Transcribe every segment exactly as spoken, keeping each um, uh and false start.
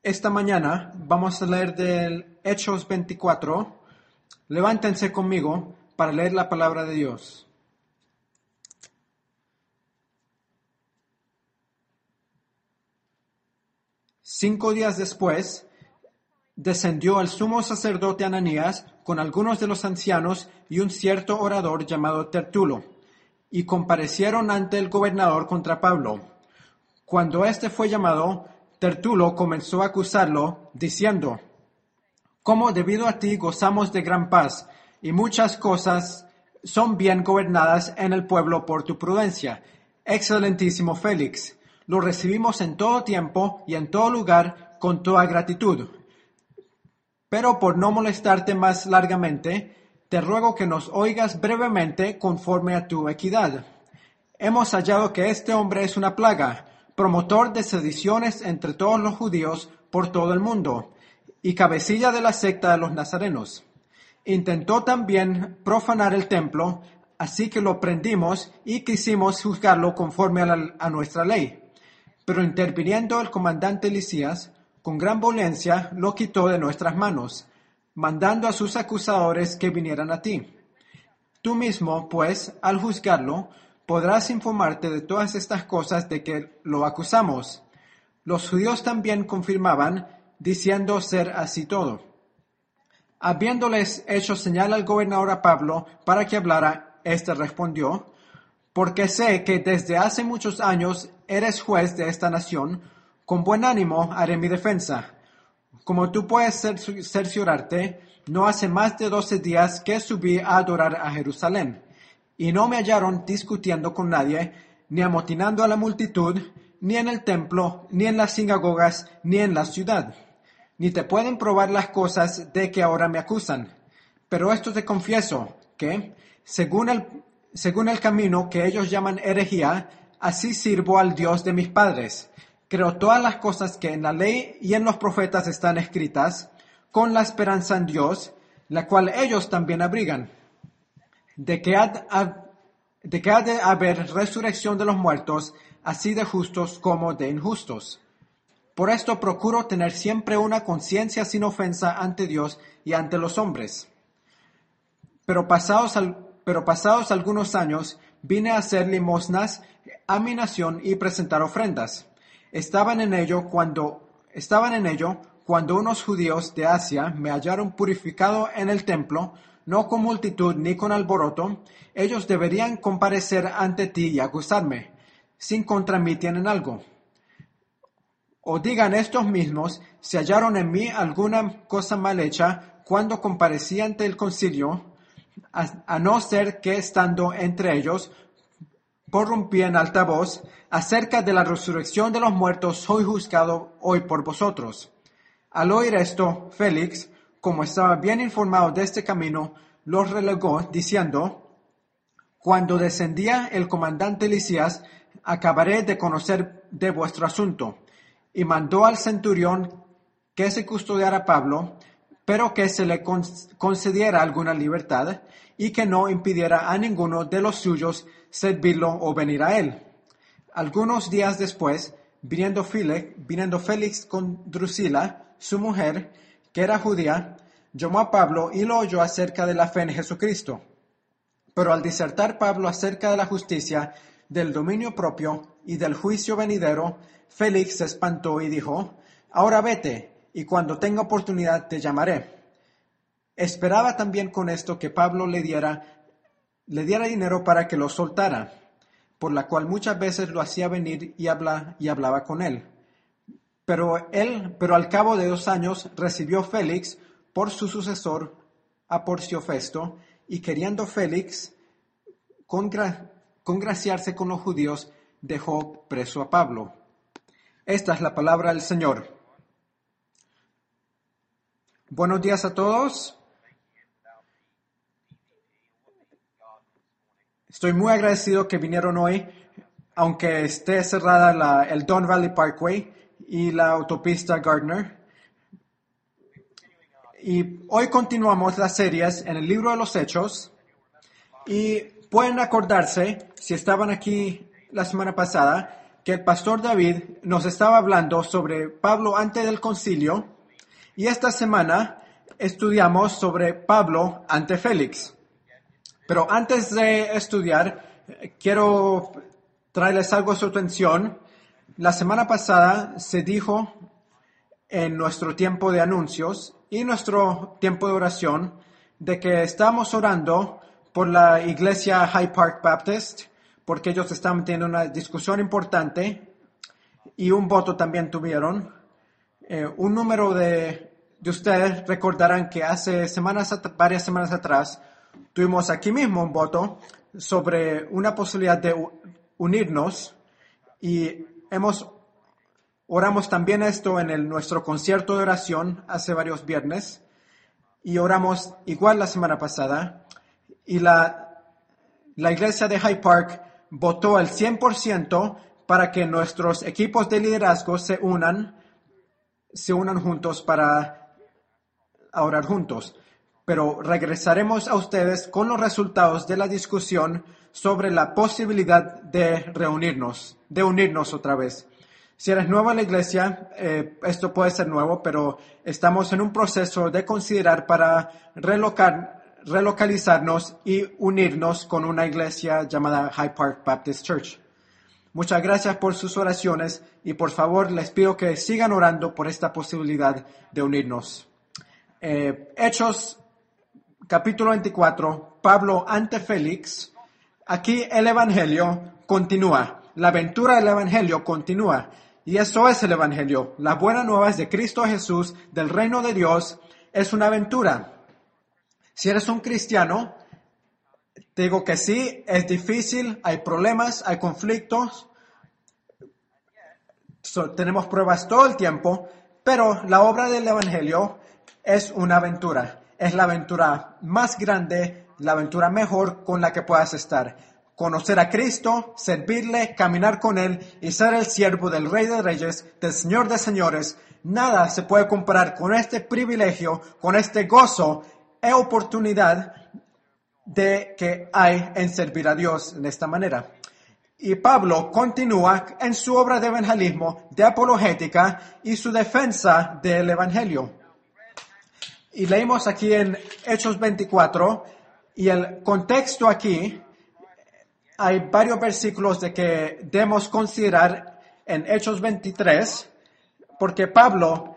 Esta mañana vamos a leer del Hechos veinticuatro. Levántense conmigo para leer la palabra de Dios. Cinco días después, descendió el sumo sacerdote Ananías con algunos de los ancianos y un cierto orador llamado Tertulo, y comparecieron ante el gobernador contra Pablo. Cuando éste fue llamado, Tertulo comenzó a acusarlo, diciendo: «Cómo debido a ti gozamos de gran paz, y muchas cosas son bien gobernadas en el pueblo por tu prudencia, excelentísimo Félix. Lo recibimos en todo tiempo y en todo lugar con toda gratitud. Pero por no molestarte más largamente, te ruego que nos oigas brevemente conforme a tu equidad. Hemos hallado que este hombre es una plaga, promotor de sediciones entre todos los judíos por todo el mundo, y cabecilla de la secta de los nazarenos. Intentó también profanar el templo, así que lo prendimos y quisimos juzgarlo conforme a, la, a nuestra ley. Pero interviniendo el comandante Lisías, con gran violencia lo quitó de nuestras manos, mandando a sus acusadores que vinieran a ti. Tú mismo, pues, al juzgarlo, podrás informarte de todas estas cosas de que lo acusamos». Los judíos también confirmaban, diciendo ser así todo. Habiéndoles hecho señal al gobernador a Pablo para que hablara, éste respondió: «Porque sé que desde hace muchos años eres juez de esta nación, con buen ánimo haré mi defensa. Como tú puedes cerciorarte, no hace más de doce días que subí a adorar a Jerusalén, y no me hallaron discutiendo con nadie, ni amotinando a la multitud, ni en el templo, ni en las sinagogas, ni en la ciudad. Ni te pueden probar las cosas de que ahora me acusan. Pero esto te confieso, que, según el, según el camino que ellos llaman herejía, así sirvo al Dios de mis padres. Creo todas las cosas que en la ley y en los profetas están escritas, con la esperanza en Dios, la cual ellos también abrigan, de que ha, de que ha de haber resurrección de los muertos, así de justos como de injustos. Por esto procuro tener siempre una conciencia sin ofensa ante Dios y ante los hombres. Pero pasados, pero pasados algunos años, vine a hacer limosnas a mi nación y presentar ofrendas. Estaban en ello cuando, estaban en ello cuando unos judíos de Asia me hallaron purificado en el templo, no con multitud ni con alboroto. Ellos deberían comparecer ante ti y acusarme, si contra mí tienen algo. O digan estos mismos si hallaron en mí alguna cosa mal hecha cuando comparecí ante el concilio, a, a no ser que estando entre ellos, prorrumpí en alta voz: «Acerca de la resurrección de los muertos soy juzgado hoy por vosotros». Al oír esto, Félix, como estaba bien informado de este camino, los relegó, diciendo: «Cuando descendía el comandante Lisías, acabaré de conocer de vuestro asunto». Y mandó al centurión que se custodiara a Pablo, pero que se le concediera alguna libertad, y que no impidiera a ninguno de los suyos servirlo o venir a él. Algunos días después, viniendo Félix, viniendo Félix con Drusila, su mujer, que era judía, llamó a Pablo y lo oyó acerca de la fe en Jesucristo. Pero al disertar Pablo acerca de la justicia, del dominio propio y del juicio venidero, Félix se espantó y dijo: «Ahora vete, y cuando tenga oportunidad te llamaré». Esperaba también con esto que Pablo le diera, le diera dinero para que lo soltara, por la cual muchas veces lo hacía venir y, habla, y hablaba con él. Pero él, pero al cabo de dos años recibió Félix por su sucesor a Porcio Festo, y queriendo Félix congra, congraciarse con los judíos, dejó preso a Pablo. Esta es la palabra del Señor. Buenos días a todos. Estoy muy agradecido que vinieron hoy, aunque esté cerrada la, el Don Valley Parkway y la autopista Gardner. Y hoy continuamos las series en el libro de los Hechos. Y pueden acordarse, si estaban aquí la semana pasada, que el pastor David nos estaba hablando sobre Pablo antes del concilio y esta semana estudiamos sobre Pablo ante Félix. Pero antes de estudiar, quiero traerles algo a su atención. La semana pasada se dijo en nuestro tiempo de anuncios y nuestro tiempo de oración de que estamos orando por la iglesia High Park Baptist, porque ellos estaban teniendo una discusión importante y un voto también tuvieron. Eh, un número de, de ustedes recordarán que hace semanas, varias semanas atrás tuvimos aquí mismo un voto sobre una posibilidad de unirnos y hemos oramos también esto en el, nuestro concierto de oración hace varios viernes y oramos igual la semana pasada y la, la iglesia de Hyde Park votó al cien por ciento para que nuestros equipos de liderazgo se unan, se unan juntos para orar juntos. Pero regresaremos a ustedes con los resultados de la discusión sobre la posibilidad de reunirnos, de unirnos otra vez. Si eres nuevo en la iglesia, eh, esto puede ser nuevo, pero estamos en un proceso de considerar para relocar, relocalizarnos y unirnos con una iglesia llamada Hyde Park Baptist Church. Muchas gracias por sus oraciones y por favor les pido que sigan orando por esta posibilidad de unirnos. Eh, Hechos capítulo veinticuatro, Pablo ante Félix. Aquí el evangelio continúa, la aventura del evangelio continúa. Y eso es el evangelio. Las buenas nuevas de Cristo Jesús, del reino de Dios, es una aventura. Si eres un cristiano, te digo que sí, es difícil, hay problemas, hay conflictos. So, tenemos pruebas todo el tiempo, pero la obra del evangelio es una aventura. Es la aventura más grande, la aventura mejor con la que puedas estar. Conocer a Cristo, servirle, caminar con Él y ser el siervo del Rey de Reyes, del Señor de Señores. Nada se puede comparar con este privilegio, con este gozo e oportunidad de que hay en servir a Dios en esta manera. Y Pablo continúa en su obra de evangelismo, de apologética y su defensa del evangelio. Y leímos aquí en Hechos veinticuatro y el contexto aquí. Hay varios versículos de que debemos considerar en Hechos veintitrés, porque Pablo,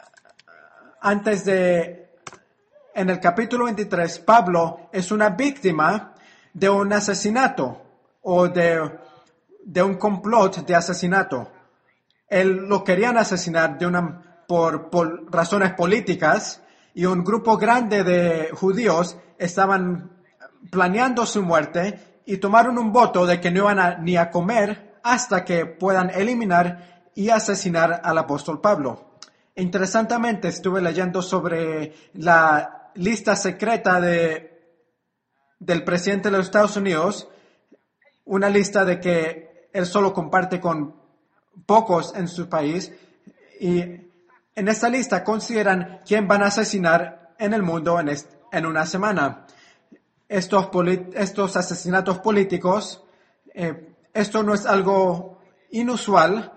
antes de, en el capítulo veintitrés, Pablo es una víctima de un asesinato o de, de un complot de asesinato. Él lo querían asesinar de una, por, por razones políticas y un grupo grande de judíos estaban planeando su muerte y tomaron un voto de que no iban a, ni a comer hasta que puedan eliminar y asesinar al apóstol Pablo. Interesantemente, estuve leyendo sobre la lista secreta de, del presidente de los Estados Unidos, una lista de que él solo comparte con pocos en su país, y en esta lista consideran quién van a asesinar en el mundo en, est- en una semana. Estos, polit- estos asesinatos políticos, eh, esto no es algo inusual,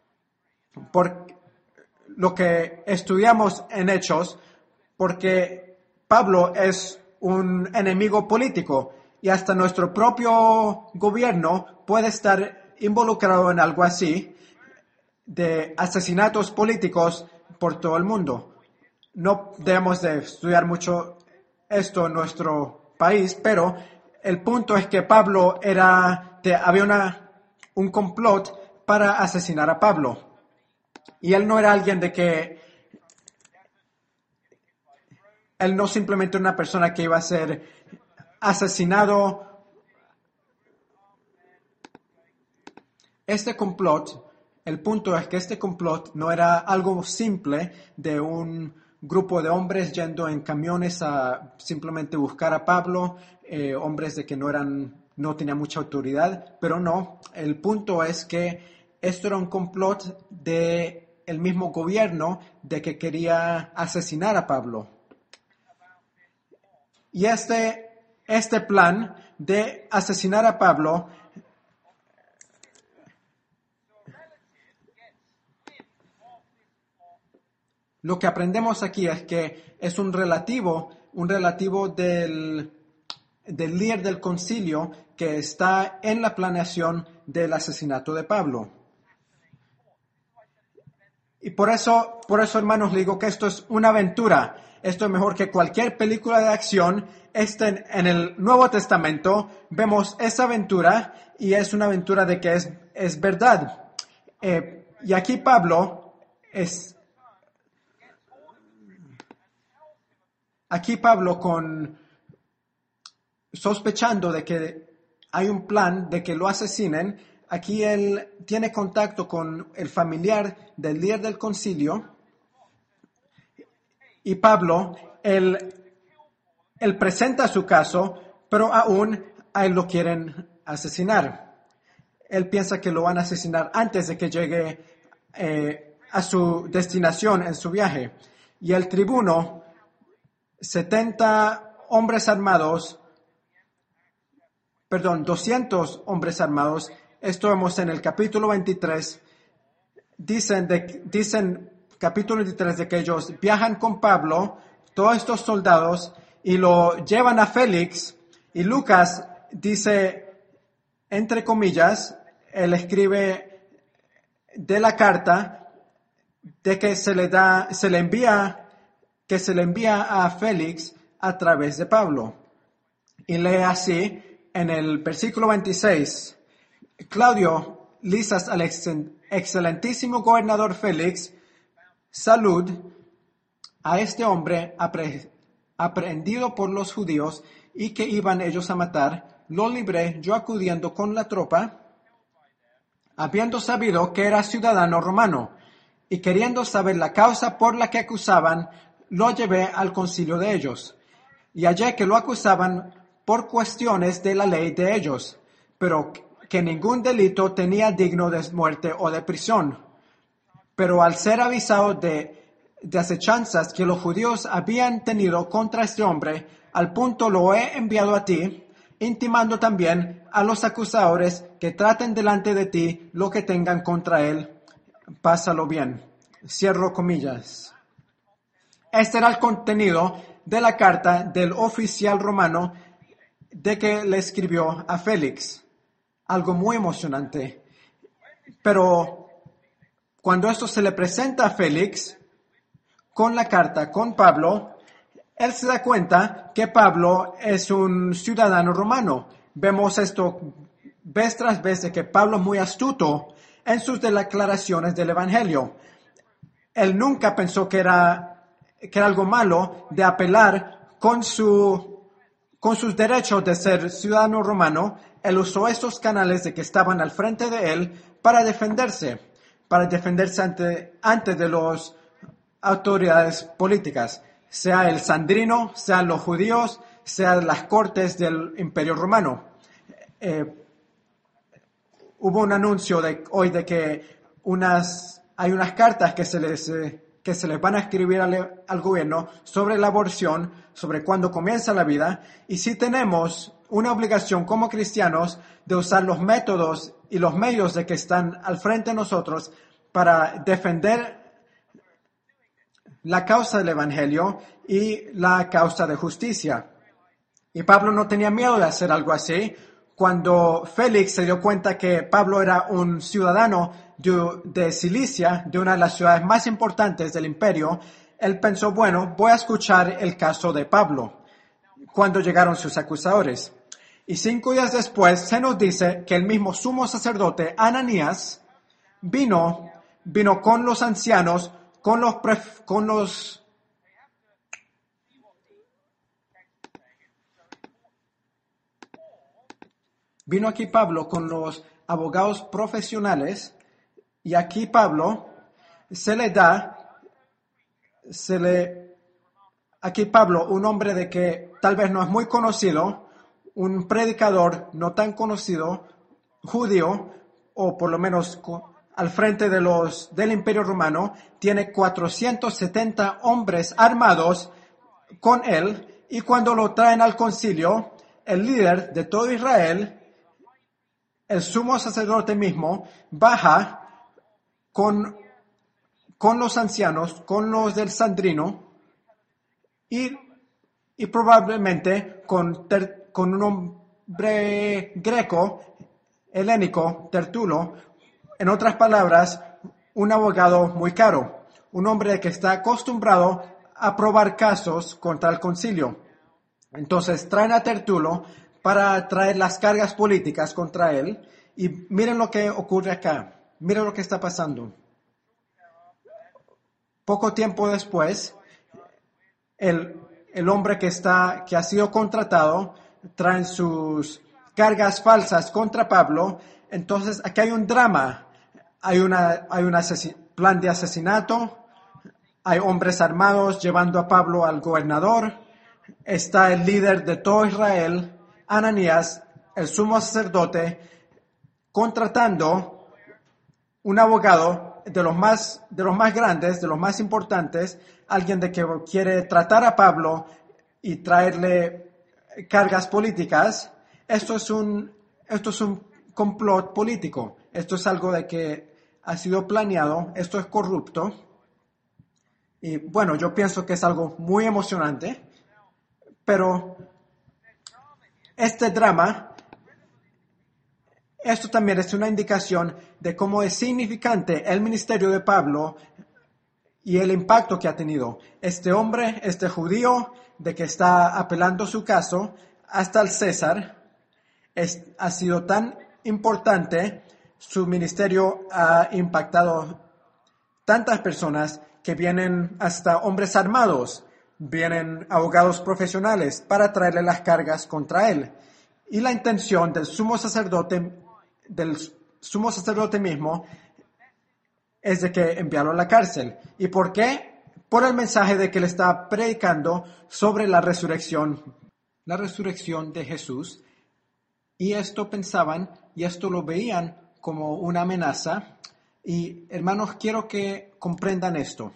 por lo que estudiamos en Hechos, porque Pablo es un enemigo político y hasta nuestro propio gobierno puede estar involucrado en algo así, de asesinatos políticos por todo el mundo. No debemos de estudiar mucho esto en nuestro país, pero el punto es que Pablo era, de, había una, un complot para asesinar a Pablo. Y él no era alguien de que, él no simplemente una persona que iba a ser asesinado. Este complot, el punto es que este complot no era algo simple de un grupo de hombres yendo en camiones a simplemente buscar a Pablo, eh, hombres de que no eran, no tenían mucha autoridad, pero no, el punto es que esto era un complot de el mismo gobierno de que quería asesinar a Pablo. Y este, este plan de asesinar a Pablo lo que aprendemos aquí es que es un relativo, un relativo del, del líder del concilio que está en la planeación del asesinato de Pablo. Y por eso, por eso, hermanos, le digo que esto es una aventura. Esto es mejor que cualquier película de acción. Este, en, en el Nuevo Testamento vemos esa aventura y es una aventura de que es, es verdad. Eh, y aquí Pablo es... Aquí Pablo con sospechando de que hay un plan de que lo asesinen. Aquí él tiene contacto con el familiar del líder del concilio y Pablo, él, él presenta su caso, pero aún a él lo quieren asesinar. Él piensa que lo van a asesinar antes de que llegue eh, a su destinación en su viaje. Y el tribuno, setenta hombres armados, perdón, doscientos hombres armados, esto vemos en el capítulo veintitrés, dicen, de, dicen capítulo veintitrés de que ellos viajan con Pablo, todos estos soldados, y lo llevan a Félix, y Lucas dice, entre comillas, él escribe de la carta de que se le da, se le envía, que se le envía a Félix a través de Pablo. Y lee así en el versículo veintiséis, Claudio Lisas al excelentísimo gobernador Félix, salud a este hombre apre, aprehendido por los judíos y que iban ellos a matar, lo libré yo acudiendo con la tropa, habiendo sabido que era ciudadano romano, y queriendo saber la causa por la que acusaban, lo llevé al concilio de ellos, y hallé que lo acusaban por cuestiones de la ley de ellos, pero que ningún delito tenía digno de muerte o de prisión. Pero al ser avisado de, de acechanzas que los judíos habían tenido contra este hombre, al punto lo he enviado a ti, intimando también a los acusadores que traten delante de ti lo que tengan contra él. Pásalo bien. Cierro comillas. Este era el contenido de la carta del oficial romano de que le escribió a Félix. Algo muy emocionante. Pero cuando esto se le presenta a Félix, con la carta, con Pablo, él se da cuenta que Pablo es un ciudadano romano. Vemos esto vez tras vez de que Pablo es muy astuto en sus declaraciones del Evangelio. Él nunca pensó que era, que era algo malo de apelar con, su, con sus derechos de ser ciudadano romano. Él usó estos canales de que estaban al frente de él para defenderse, para defenderse ante, ante de las autoridades políticas, sea el Sandrino, sean los judíos, sean las cortes del Imperio Romano. Eh, hubo un anuncio de, hoy de que unas, hay unas cartas que se les, eh, que se les van a escribir al, al gobierno sobre la aborción, sobre cuándo comienza la vida, y si tenemos una obligación como cristianos de usar los métodos y los medios de que están al frente de nosotros para defender la causa del Evangelio y la causa de justicia. Y Pablo no tenía miedo de hacer algo así. Cuando Félix se dio cuenta que Pablo era un ciudadano de, de Cilicia, de una de las ciudades más importantes del imperio, él pensó, bueno, voy a escuchar el caso de Pablo. Cuando llegaron sus acusadores. Y cinco días después se nos dice que el mismo sumo sacerdote Ananías vino, vino con los ancianos, con los, pref, con los vino aquí Pablo con los abogados profesionales, y aquí Pablo se le da, se le, aquí Pablo, un hombre de que tal vez no es muy conocido, un predicador no tan conocido, judío, o por lo menos al frente de los, del Imperio Romano, tiene cuatrocientos setenta hombres armados con él, y cuando lo traen al concilio, el líder de todo Israel, el sumo sacerdote mismo, baja con, con los ancianos, con los del Sandrino y, y probablemente con, ter, con un hombre greco, helénico, Tertulo, en otras palabras, un abogado muy caro, un hombre que está acostumbrado a probar casos contra el concilio. Entonces traen a Tertulo para traer las cargas políticas contra él y miren lo que ocurre acá, miren lo que está pasando. Poco tiempo después, el, el hombre que, está, que ha sido contratado trae sus cargas falsas contra Pablo. Entonces aquí hay un drama, hay un hay una plan de asesinato, hay hombres armados llevando a Pablo al gobernador, está el líder de todo Israel, Ananías, el sumo sacerdote, contratando un abogado de los más, de los más grandes, de los más importantes, alguien de que quiere tratar a Pablo y traerle cargas políticas. Esto es un, esto es un complot político. Esto es algo de que ha sido planeado. Esto es corrupto. Y bueno, yo pienso que es algo muy emocionante. Pero este drama, esto también es una indicación de cómo es significante el ministerio de Pablo y el impacto que ha tenido. Este hombre, este judío, de que está apelando su caso hasta el César, es, ha sido tan importante, su ministerio ha impactado tantas personas que vienen hasta hombres armados, vienen abogados profesionales para traerle las cargas contra él. Y la intención del sumo sacerdote, del sumo sacerdote mismo, es de que enviarlo a la cárcel. ¿Y por qué? Por el mensaje de que le está predicando sobre la resurrección, la resurrección de Jesús. Y esto pensaban, y esto lo veían como una amenaza. Y hermanos, quiero que comprendan esto.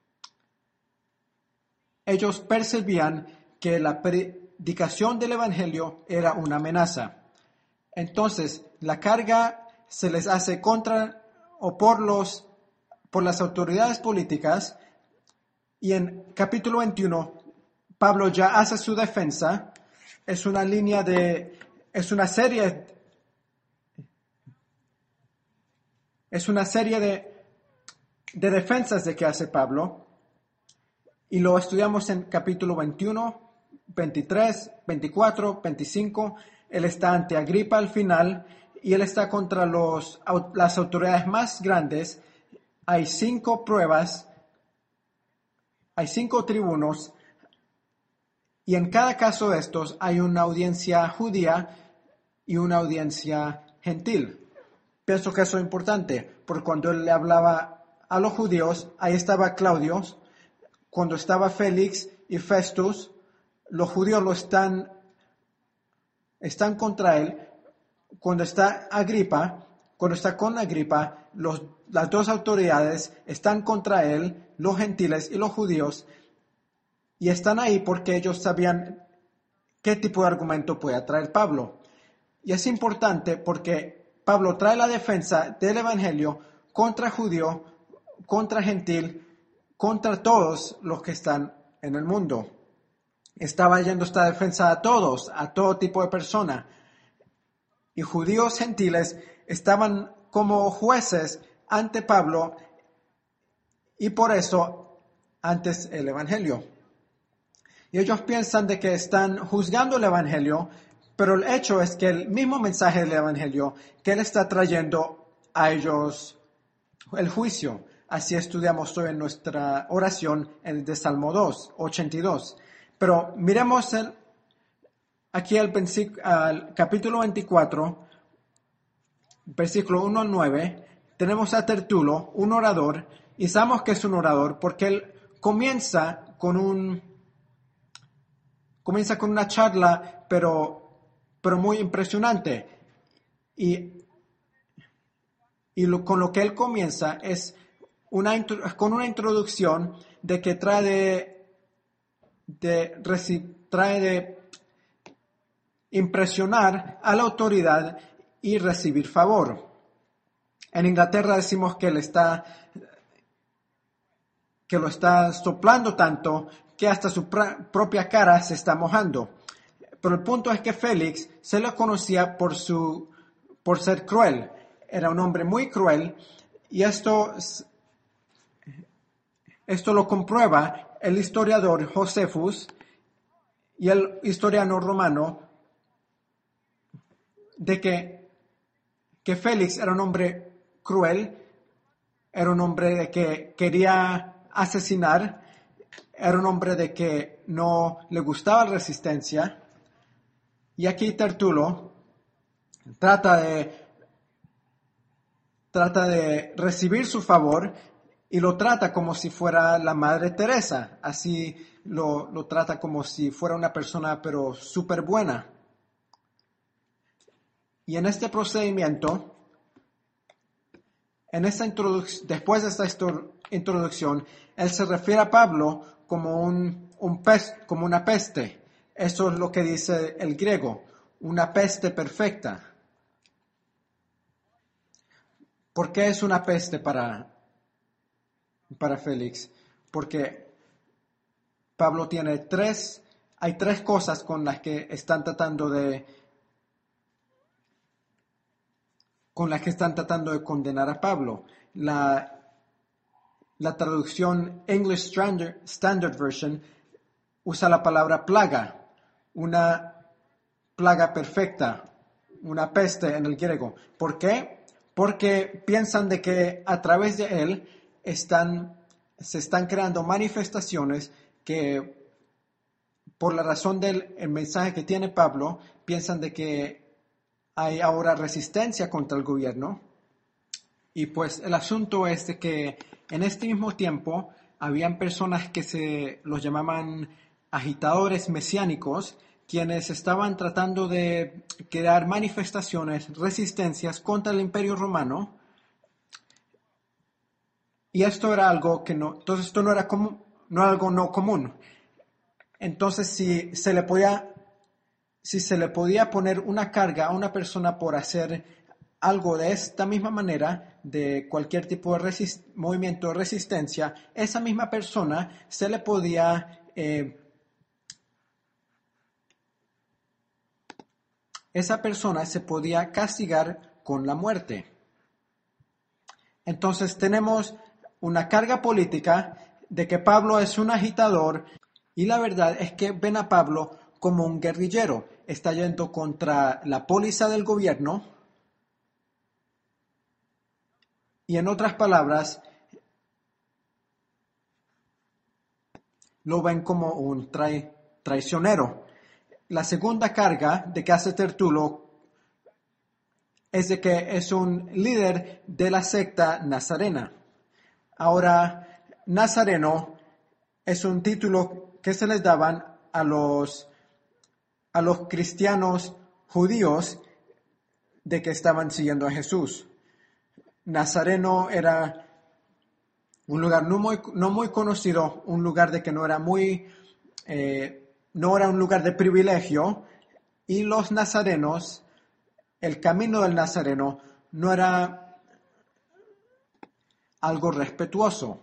Ellos percibían que la predicación del Evangelio era una amenaza. Entonces, la carga se les hace contra o por, los, por las autoridades políticas. Y en capítulo veintiuno, Pablo ya hace su defensa. Es una línea de, es una serie, es una serie de, de defensas de que hace Pablo. Y lo estudiamos en capítulo veintiuno, veintitrés, veinticuatro, veinticinco. Él está ante Agripa al final y él está contra los, las autoridades más grandes. Hay cinco pruebas, hay cinco tribunos y en cada caso de estos hay una audiencia judía y una audiencia gentil. Pienso que eso es importante, porque cuando él le hablaba a los judíos, ahí estaba Claudio. Cuando estaba Félix y Festus, los judíos lo están, están contra él. Cuando está Agripa, cuando está con Agripa, los, las dos autoridades están contra él, los gentiles y los judíos, y están ahí porque ellos sabían qué tipo de argumento puede traer Pablo. Y es importante porque Pablo trae la defensa del Evangelio contra judío, contra gentil, contra todos los que están en el mundo. Estaba yendo esta defensa a todos, a todo tipo de persona. Y judíos gentiles estaban como jueces ante Pablo y por eso antes el Evangelio. Y ellos piensan de que están juzgando el Evangelio, pero el hecho es que el mismo mensaje del Evangelio que él está trayendo a ellos el juicio. Así estudiamos hoy en nuestra oración en el de Salmo dos, ochenta y dos. Pero miremos el, aquí al, al capítulo veinticuatro, versículo uno al nueve. Tenemos a Tertulo, un orador, y sabemos que es un orador porque él comienza con un comienza con una charla, pero, pero muy impresionante. Y, y lo, con lo que él comienza es Una, con una introducción de que trae de, de, trae de impresionar a la autoridad y recibir favor. En Inglaterra decimos que él está, que lo está soplando tanto que hasta su pra- propia cara se está mojando. Pero el punto es que Félix se lo conocía por, su, por ser cruel. Era un hombre muy cruel y esto, esto lo comprueba el historiador Josephus y el historiador romano de que, que Félix era un hombre cruel, era un hombre de que quería asesinar, era un hombre de que no le gustaba la resistencia. Y aquí Tertulo trata de, trata de recibir su favor y lo trata como si fuera la Madre Teresa. Así lo, lo trata como si fuera una persona pero súper buena. Y en este procedimiento, en esta introduc- después de esta histor- introducción, él se refiere a Pablo como, un, un pes- como una peste. Eso es lo que dice el griego, una peste perfecta. ¿Por qué es una peste para, para Félix? Porque Pablo tiene tres, hay tres cosas con las que están tratando de, con las que están tratando de condenar a Pablo. La, la traducción English Standard, Standard Version usa la palabra plaga, una plaga perfecta, una peste en el griego. ¿Por qué? Porque piensan de que a través de él están, se están creando manifestaciones que, por la razón del el mensaje que tiene Pablo, piensan de que hay ahora resistencia contra el gobierno. Y pues el asunto es de que en este mismo tiempo habían personas que se los llamaban agitadores mesiánicos, quienes estaban tratando de crear manifestaciones, resistencias contra el Imperio Romano. Y esto era algo que no, entonces esto no era común, no era algo no común. Entonces si se le podía, si se le podía poner una carga a una persona por hacer algo de esta misma manera, de cualquier tipo de resist- movimiento de resistencia, esa misma persona se le podía eh, esa persona se podía castigar con la muerte. Entonces tenemos una carga política de que Pablo es un agitador y la verdad es que ven a Pablo como un guerrillero. Está yendo contra la póliza del gobierno y en otras palabras lo ven como un trai- traicionero. La segunda carga de que hace Tertulo es de que es un líder de la secta nazarena. Ahora, nazareno es un título que se les daban a los, a los cristianos judíos de que estaban siguiendo a Jesús. Nazareno era un lugar no muy, no muy conocido, un lugar de que no era muy, eh, no era un lugar de privilegio, y los nazarenos, el camino del nazareno no era algo respetuoso.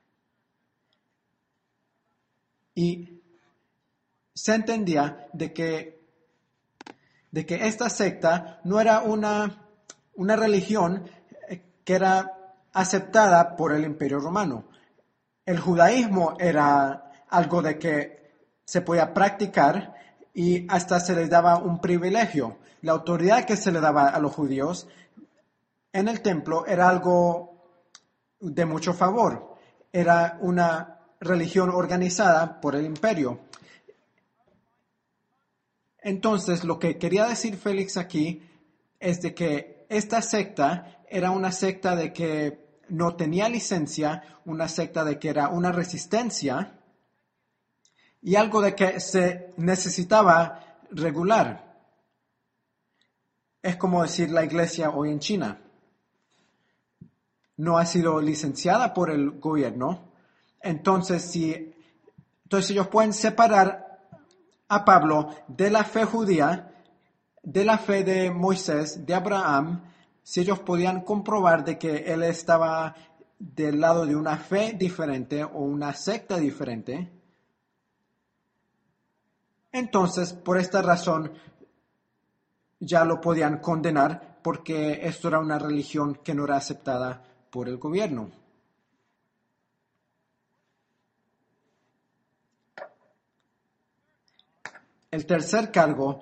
Y se entendía de que, de que esta secta no era una, una religión que era aceptada por el Imperio Romano. El judaísmo era algo de que se podía practicar y hasta se les daba un privilegio. La autoridad que se le daba a los judíos en el templo era algo de mucho favor. Era una religión organizada por el imperio. Entonces, lo que quería decir Félix aquí es de que esta secta era una secta de que no tenía licencia, una secta de que era una resistencia y algo de que se necesitaba regular. Es como decir la iglesia hoy en China. No ha sido licenciada por el gobierno. Entonces, si, entonces ellos pueden separar a Pablo de la fe judía, de la fe de Moisés, de Abraham, si ellos podían comprobar de que él estaba del lado de una fe diferente o una secta diferente, entonces por esta razón ya lo podían condenar porque esto era una religión que no era aceptada por el gobierno. El tercer cargo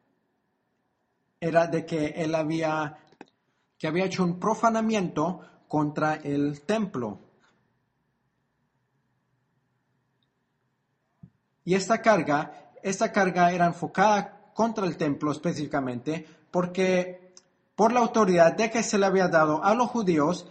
era de que él había, que había hecho un profanamiento contra el templo. Y esta carga, esta carga era enfocada contra el templo específicamente porque por la autoridad de que se le había dado a los judíos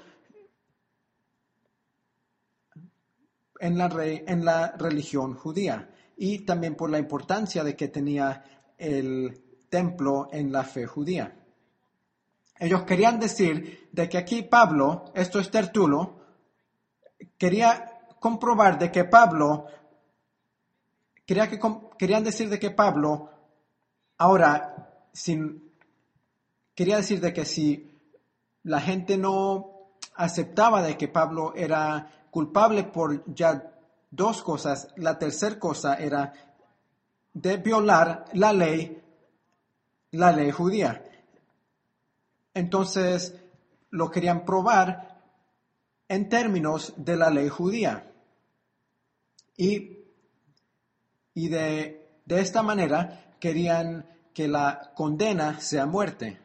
en la, re, en la religión judía y también por la importancia de que tenía el templo en la fe judía. Ellos querían decir de que aquí Pablo, esto es Tertulo, quería comprobar de que Pablo, quería que, querían decir de que Pablo, ahora, sin, quería decir de que si la gente no aceptaba de que Pablo era culpable por ya dos cosas, la tercera cosa era de violar la ley, la ley judía. Entonces lo querían probar en términos de la ley judía. Y, y de, de esta manera querían que la condena sea muerte.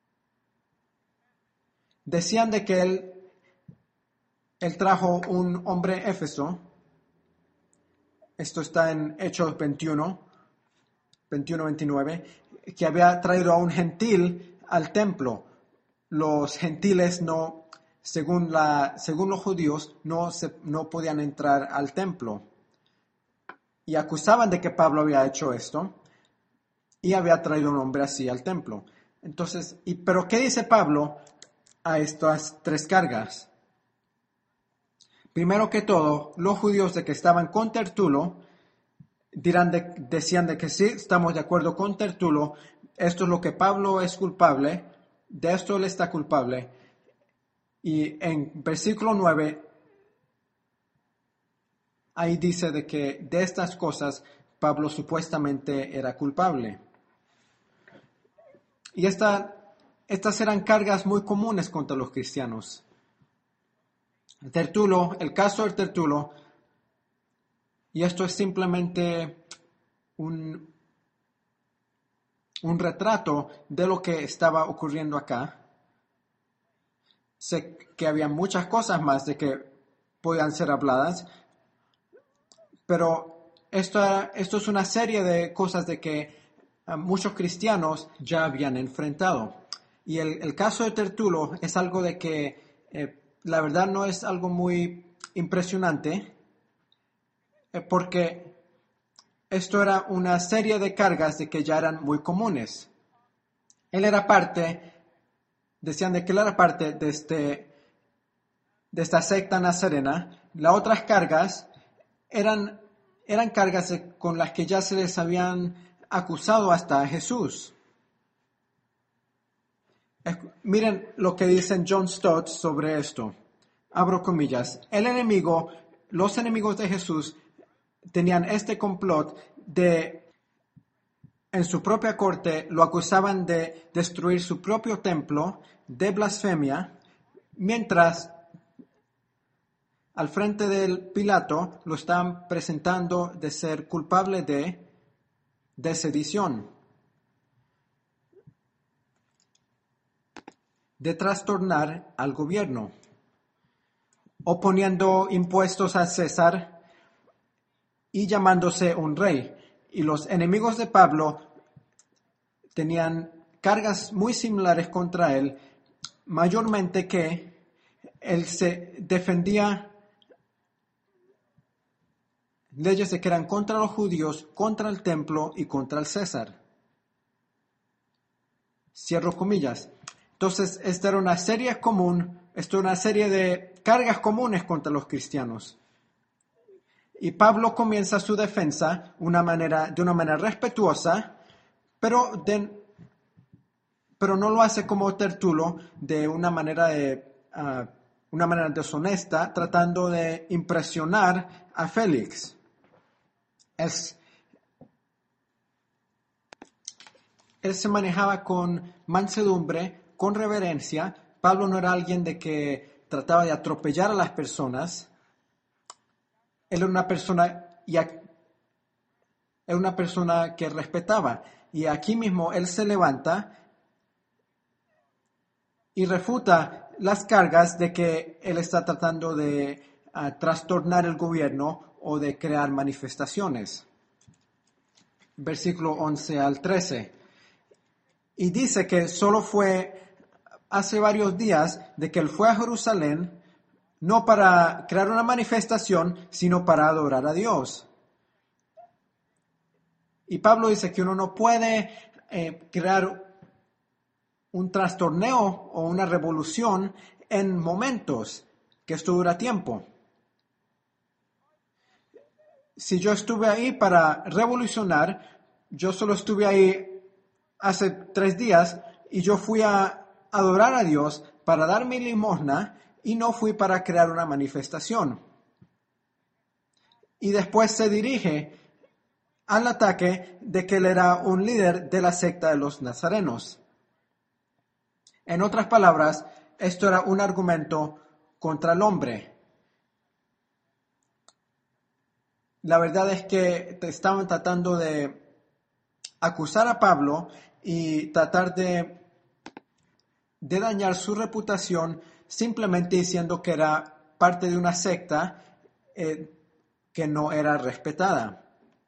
Decían de que él, él trajo un hombre éfeso. Esto está en Hechos veintiuno, veintiuno, veintinueve, que había traído a un gentil al templo. Los gentiles no, según, la, según los judíos, no, se, no podían entrar al templo. Y acusaban de que Pablo había hecho esto y había traído un hombre así al templo. Entonces, y, ¿pero qué dice Pablo a estas tres cargas? Primero que todo, los judíos de que estaban con Tertulo dirán de, decían de que sí, estamos de acuerdo con Tertulo, esto es lo que Pablo es culpable, de esto él está culpable. Y en versículo nueve, ahí dice de que de estas cosas Pablo supuestamente era culpable. Y esta, estas eran cargas muy comunes contra los cristianos. Tertulo, el caso del Tertulo, y esto es simplemente un, un retrato de lo que estaba ocurriendo acá. Sé que había muchas cosas más de que podían ser habladas, pero esto, esto es una serie de cosas de que uh, muchos cristianos ya habían enfrentado. Y el, el caso de Tertulo es algo de que eh, la verdad no es algo muy impresionante, eh, porque esto era una serie de cargas de que ya eran muy comunes. Él era parte, decían de que él era parte de, este, de esta secta nazarena. Las otras cargas eran, eran cargas de, con las que ya se les habían acusado hasta a Jesús. Es, miren lo que dice John Stott sobre esto. Abro comillas. El enemigo, los enemigos de Jesús tenían este complot de, en su propia corte, lo acusaban de destruir su propio templo, de blasfemia, mientras al frente del Pilato lo estaban presentando de ser culpable de, de sedición, de trastornar al gobierno, oponiendo impuestos a César y llamándose un rey. Y los enemigos de Pablo tenían cargas muy similares contra él, mayormente que él se defendía leyes de que eran contra los judíos, contra el templo y contra el César. Cierro comillas. Entonces, esta era una serie común, esto era una serie de cargas comunes contra los cristianos. Y Pablo comienza su defensa una manera, de una manera respetuosa, pero, de, pero no lo hace como Tertulo, de una manera de, uh, una manera deshonesta, tratando de impresionar a Félix. Es, él se manejaba con mansedumbre, con reverencia. Pablo no era alguien de que trataba de atropellar a las personas. Él era una persona, y era una persona que respetaba. Y aquí mismo él se levanta y refuta las cargas de que él está tratando de uh, trastornar el gobierno o de crear manifestaciones. Versículo once al trece. Y dice que solo fue hace varios días de que él fue a Jerusalén, no para crear una manifestación, sino para adorar a Dios. Y Pablo dice que uno no puede eh, crear un trastorneo o una revolución en momentos, que esto dura tiempo. Si yo estuve ahí para revolucionar, yo solo estuve ahí hace tres días y yo fui a adorar a Dios para dar mi limosna y no fui para crear una manifestación. Y después se dirige al ataque de que él era un líder de la secta de los nazarenos. En otras palabras, esto era un argumento contra el hombre. La verdad es que estaban tratando de acusar a Pablo y tratar de, de dañar su reputación simplemente diciendo que era parte de una secta eh, que no era respetada.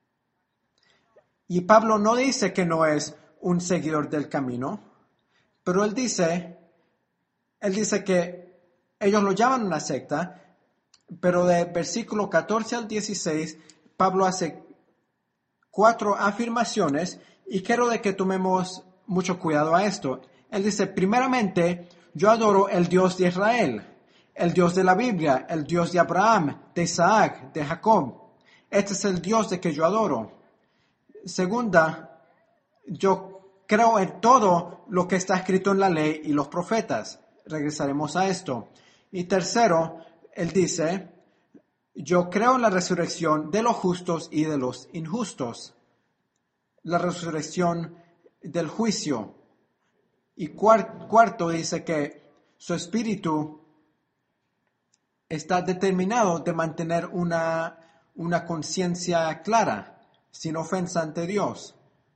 Y Pablo no dice que no es un seguidor del camino, pero él dice, él dice que ellos lo llaman una secta, pero de versículo catorce al dieciséis, Pablo hace cuatro afirmaciones y quiero de que tomemos mucho cuidado a esto. Él dice, primeramente, yo adoro el Dios de Israel, el Dios de la Biblia, el Dios de Abraham, de Isaac, de Jacob. Este es el Dios de que yo adoro. Segunda, yo creo en todo lo que está escrito en la ley y los profetas. Regresaremos a esto. Y tercero, él dice, yo creo en la resurrección de los justos y de los injustos. La resurrección del juicio. Y cuarto, cuarto dice que su espíritu está determinado de mantener una, una conciencia clara, sin ofensa ante Dios.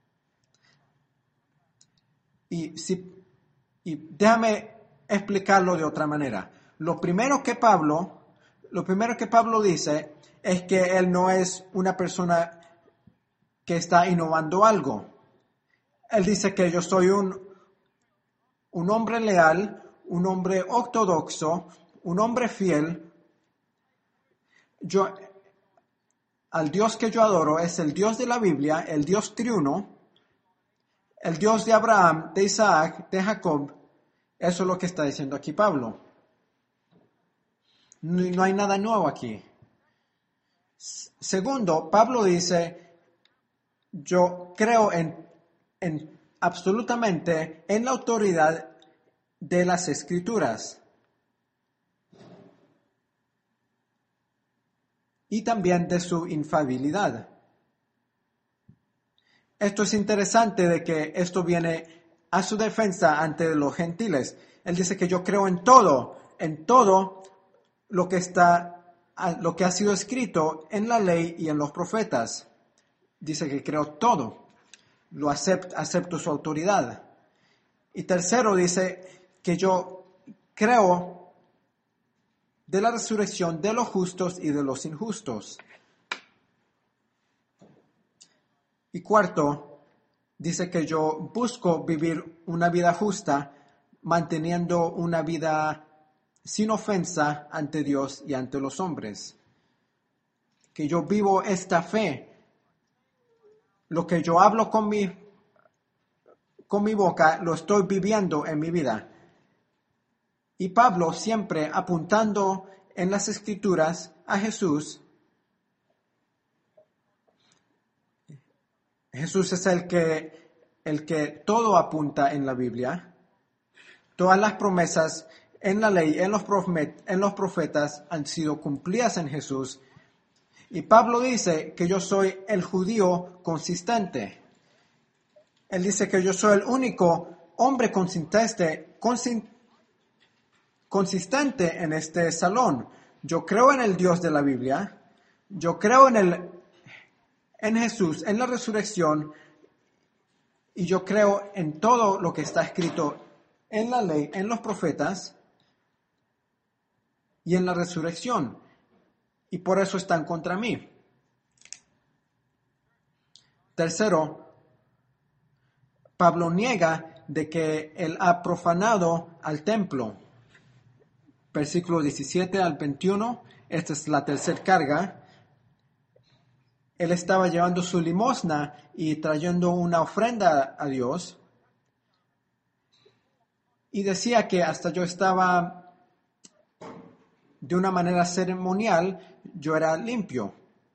Y, si, y déjame explicarlo de otra manera. Lo primero que Pablo, lo primero que Pablo dice es que él no es una persona que está innovando algo. Él dice que yo soy un, un hombre leal, un hombre ortodoxo, un hombre fiel. Yo, al Dios que yo adoro es el Dios de la Biblia, el Dios triuno, el Dios de Abraham, de Isaac, de Jacob. Eso es lo que está diciendo aquí Pablo. No, no hay nada nuevo aquí. Segundo, Pablo dice, yo creo en, en absolutamente en la autoridad de las Escrituras. Y también de su infalibilidad. Esto es interesante de que esto viene a su defensa ante los gentiles. Él dice que yo creo en todo, en todo lo que está, lo que ha sido escrito en la ley y en los profetas. Dice que creo todo, lo acepto, acepto su autoridad. Y tercero dice que yo creo de la resurrección de los justos y de los injustos. Y cuarto, dice que yo busco vivir una vida justa, manteniendo una vida sin ofensa ante Dios y ante los hombres. Que yo vivo esta fe. Lo que yo hablo con mi, con mi boca, lo estoy viviendo en mi vida. Y Pablo siempre apuntando en las Escrituras a Jesús. Jesús es el que, el que todo apunta en la Biblia. Todas las promesas en la ley, en los, profet, en los profetas, han sido cumplidas en Jesús. Y Pablo dice que yo soy el judío consistente. Él dice que yo soy el único hombre consistente, consistente, consistente en este salón. Yo creo en el Dios de la Biblia. Yo creo en, el, en Jesús, en la resurrección. Y yo creo en todo lo que está escrito en la ley, en los profetas y en la resurrección. Y por eso están contra mí. Tercero, Pablo niega de que él ha profanado al templo. Versículos diecisiete al veintiuno, esta es la tercera carga. Él estaba llevando su limosna y trayendo una ofrenda a Dios. Y decía que hasta yo estaba de una manera ceremonial, yo era limpio.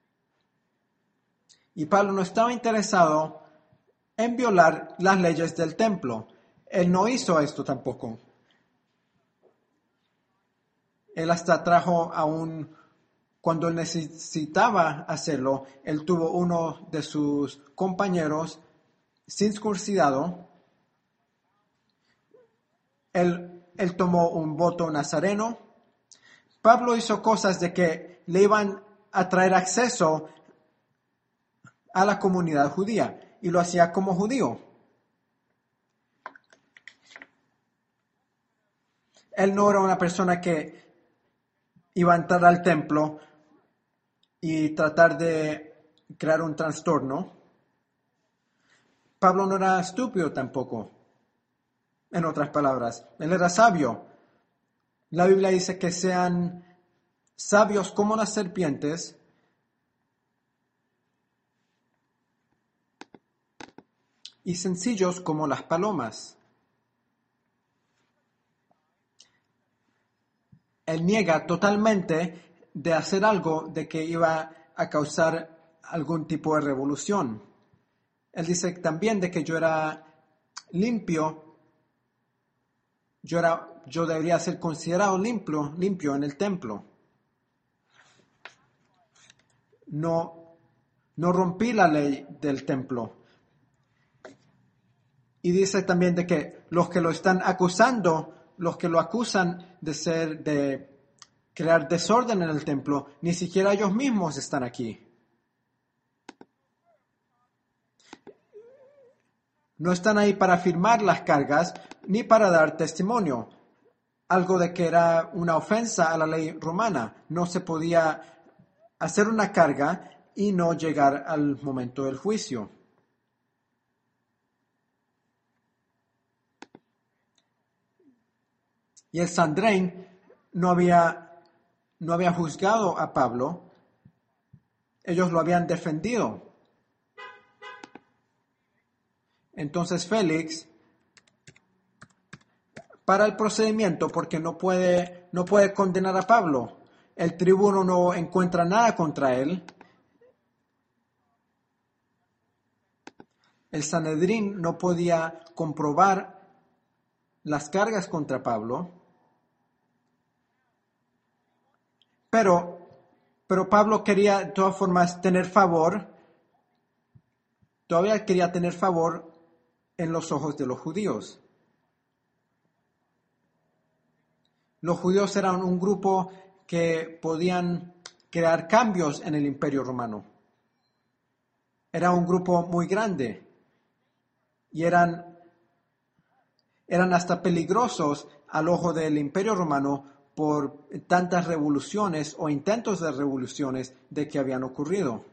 Y Pablo no estaba interesado en violar las leyes del templo. Él no hizo esto tampoco. Él hasta trajo a un, cuando él necesitaba hacerlo, él tuvo uno de sus compañeros circuncidado. Él, él tomó un voto nazareno. Pablo hizo cosas de que le iban a traer acceso a la comunidad judía y lo hacía como judío. Él no era una persona que iba a entrar al templo y tratar de crear un trastorno. Pablo no era estúpido tampoco, en otras palabras. Él era sabio. La Biblia dice que sean sabios como las serpientes y sencillos como las palomas. Él niega totalmente de hacer algo de que iba a causar algún tipo de revolución. Él dice también de que yo era limpio, yo, era, yo debería ser considerado limpio, limpio en el templo. No, no rompí la ley del templo. Y dice también de que los que lo están acusando, los que lo acusan de ser, de crear desorden en el templo, ni siquiera ellos mismos están aquí. No están ahí para firmar las cargas, ni para dar testimonio. Algo de que era una ofensa a la ley romana. No se podía hacer una carga y no llegar al momento del juicio. Y el Sanedrín no había, no había juzgado a Pablo. Ellos lo habían defendido. Entonces Félix, para el procedimiento, porque no puede, no puede condenar a Pablo. El tribuno no encuentra nada contra él. El Sanedrín no podía comprobar las cargas contra Pablo. Pero, pero Pablo quería de todas formas tener favor, todavía quería tener favor en los ojos de los judíos. Los judíos eran un grupo que podían crear cambios en el Imperio Romano. Era un grupo muy grande y eran, eran hasta peligrosos al ojo del Imperio Romano por tantas revoluciones o intentos de revoluciones de que habían ocurrido.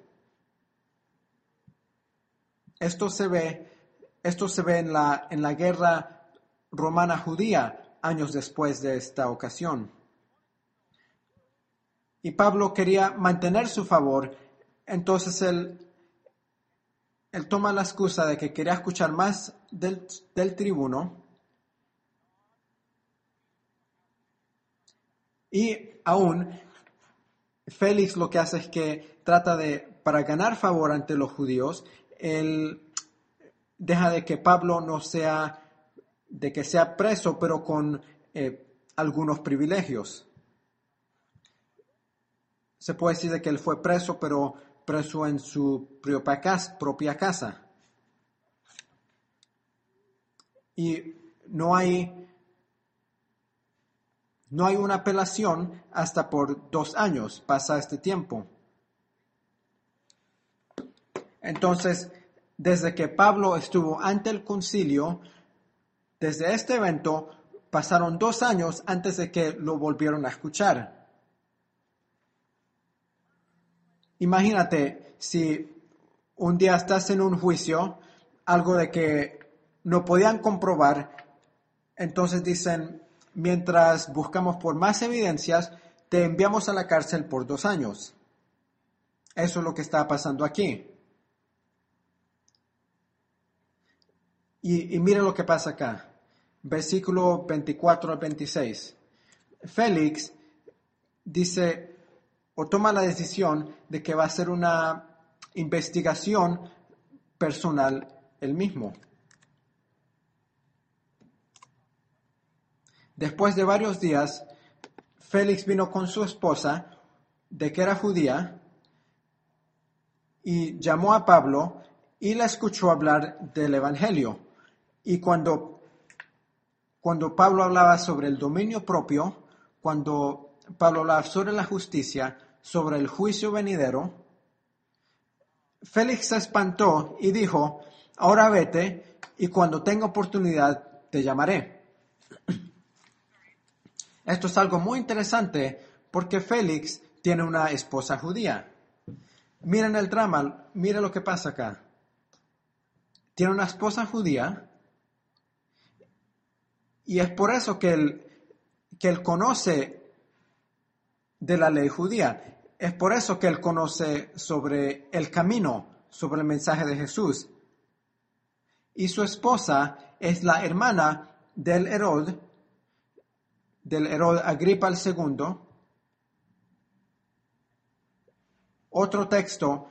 Esto se ve, esto se ve en la, en la guerra romana judía años después de esta ocasión. Y Pablo quería mantener su favor, entonces él, él toma la excusa de que quería escuchar más del, del tribuno. Y aún, Félix lo que hace es que trata de, para ganar favor ante los judíos, él deja de que Pablo no sea, de que sea preso, pero con, eh, algunos privilegios. Se puede decir de que él fue preso, pero preso en su propia casa. Propia casa. Y no hay, no hay una apelación hasta por dos años, pasa este tiempo. Entonces, desde que Pablo estuvo ante el concilio, desde este evento, pasaron dos años antes de que lo volvieron a escuchar. Imagínate si un día estás en un juicio, algo de que no podían comprobar, entonces dicen, mientras buscamos por más evidencias, te enviamos a la cárcel por dos años. Eso es lo que está pasando aquí. Y, y mire lo que pasa acá. Versículo veinticuatro al veintiséis. Félix dice o toma la decisión de que va a hacer una investigación personal él mismo. Después de varios días, Félix vino con su esposa, de que era judía, y llamó a Pablo y le escuchó hablar del Evangelio. Y cuando, cuando Pablo hablaba sobre el dominio propio, cuando Pablo hablaba sobre la justicia, sobre el juicio venidero, Félix se espantó y dijo, ahora vete y cuando tenga oportunidad te llamaré. Esto es algo muy interesante porque Félix tiene una esposa judía. Miren el drama, miren lo que pasa acá. Tiene una esposa judía y es por eso que él, que él conoce de la ley judía. Es por eso que él conoce sobre el camino, sobre el mensaje de Jesús. Y su esposa es la hermana del Herod, del Herod Agripa el segundo. Otro texto,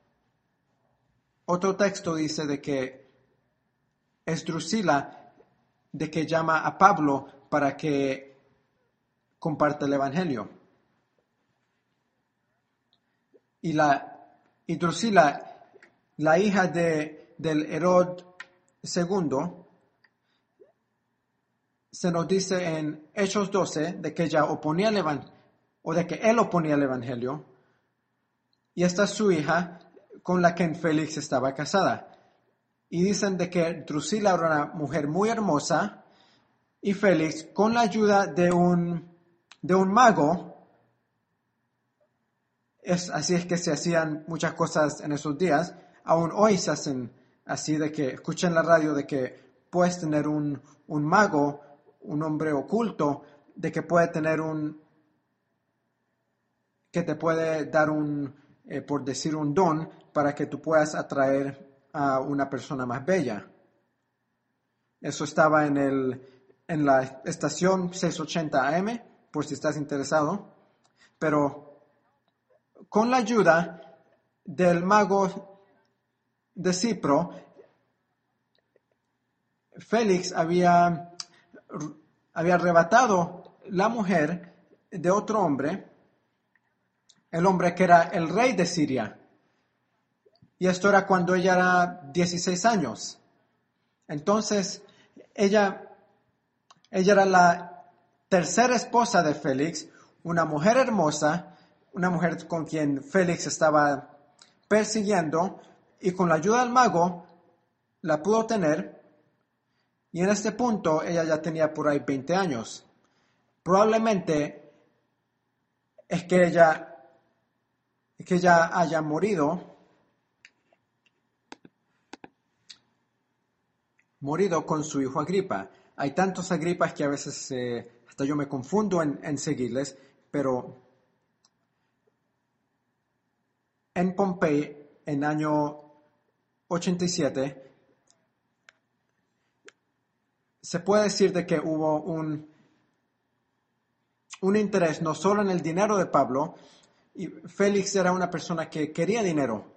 otro texto dice de que es Drusila, de que llama a Pablo para que comparte el Evangelio. Y, la, y Drusila, la hija de, del Herod segundo, se nos dice en Hechos doce de que ella oponía el Evangelio, o de que él oponía el Evangelio, y esta es su hija con la que Félix estaba casada. Y dicen de que Drusila era una mujer muy hermosa, y Félix, con la ayuda de un, de un mago, es, así es que se hacían muchas cosas en esos días, aún hoy se hacen así, de que escuchen la radio de que puedes tener un, un mago, un hombre oculto, de que puede tener un, que te puede dar un, eh, por decir un don, para que tú puedas atraer a una persona más bella. Eso estaba en, el, en la estación seiscientos ochenta A M, por si estás interesado. Pero con la ayuda del mago de Cipro, Félix había, había arrebatado la mujer de otro hombre, el hombre que era el rey de Siria. Y esto era cuando ella era dieciséis años. Entonces, ella, ella era la tercera esposa de Félix, una mujer hermosa, una mujer con quien Félix estaba persiguiendo, y con la ayuda del mago la pudo tener. Y en este punto ella ya tenía por ahí veinte años. Probablemente es que ella, que ella haya morido, morido con su hijo Agripa. Hay tantos Agripas que a veces eh, hasta yo me confundo en, en seguirles, pero en Pompey, en año ochenta y siete, se puede decir de que hubo un, un interés no solo en el dinero de Pablo, y Félix era una persona que quería dinero.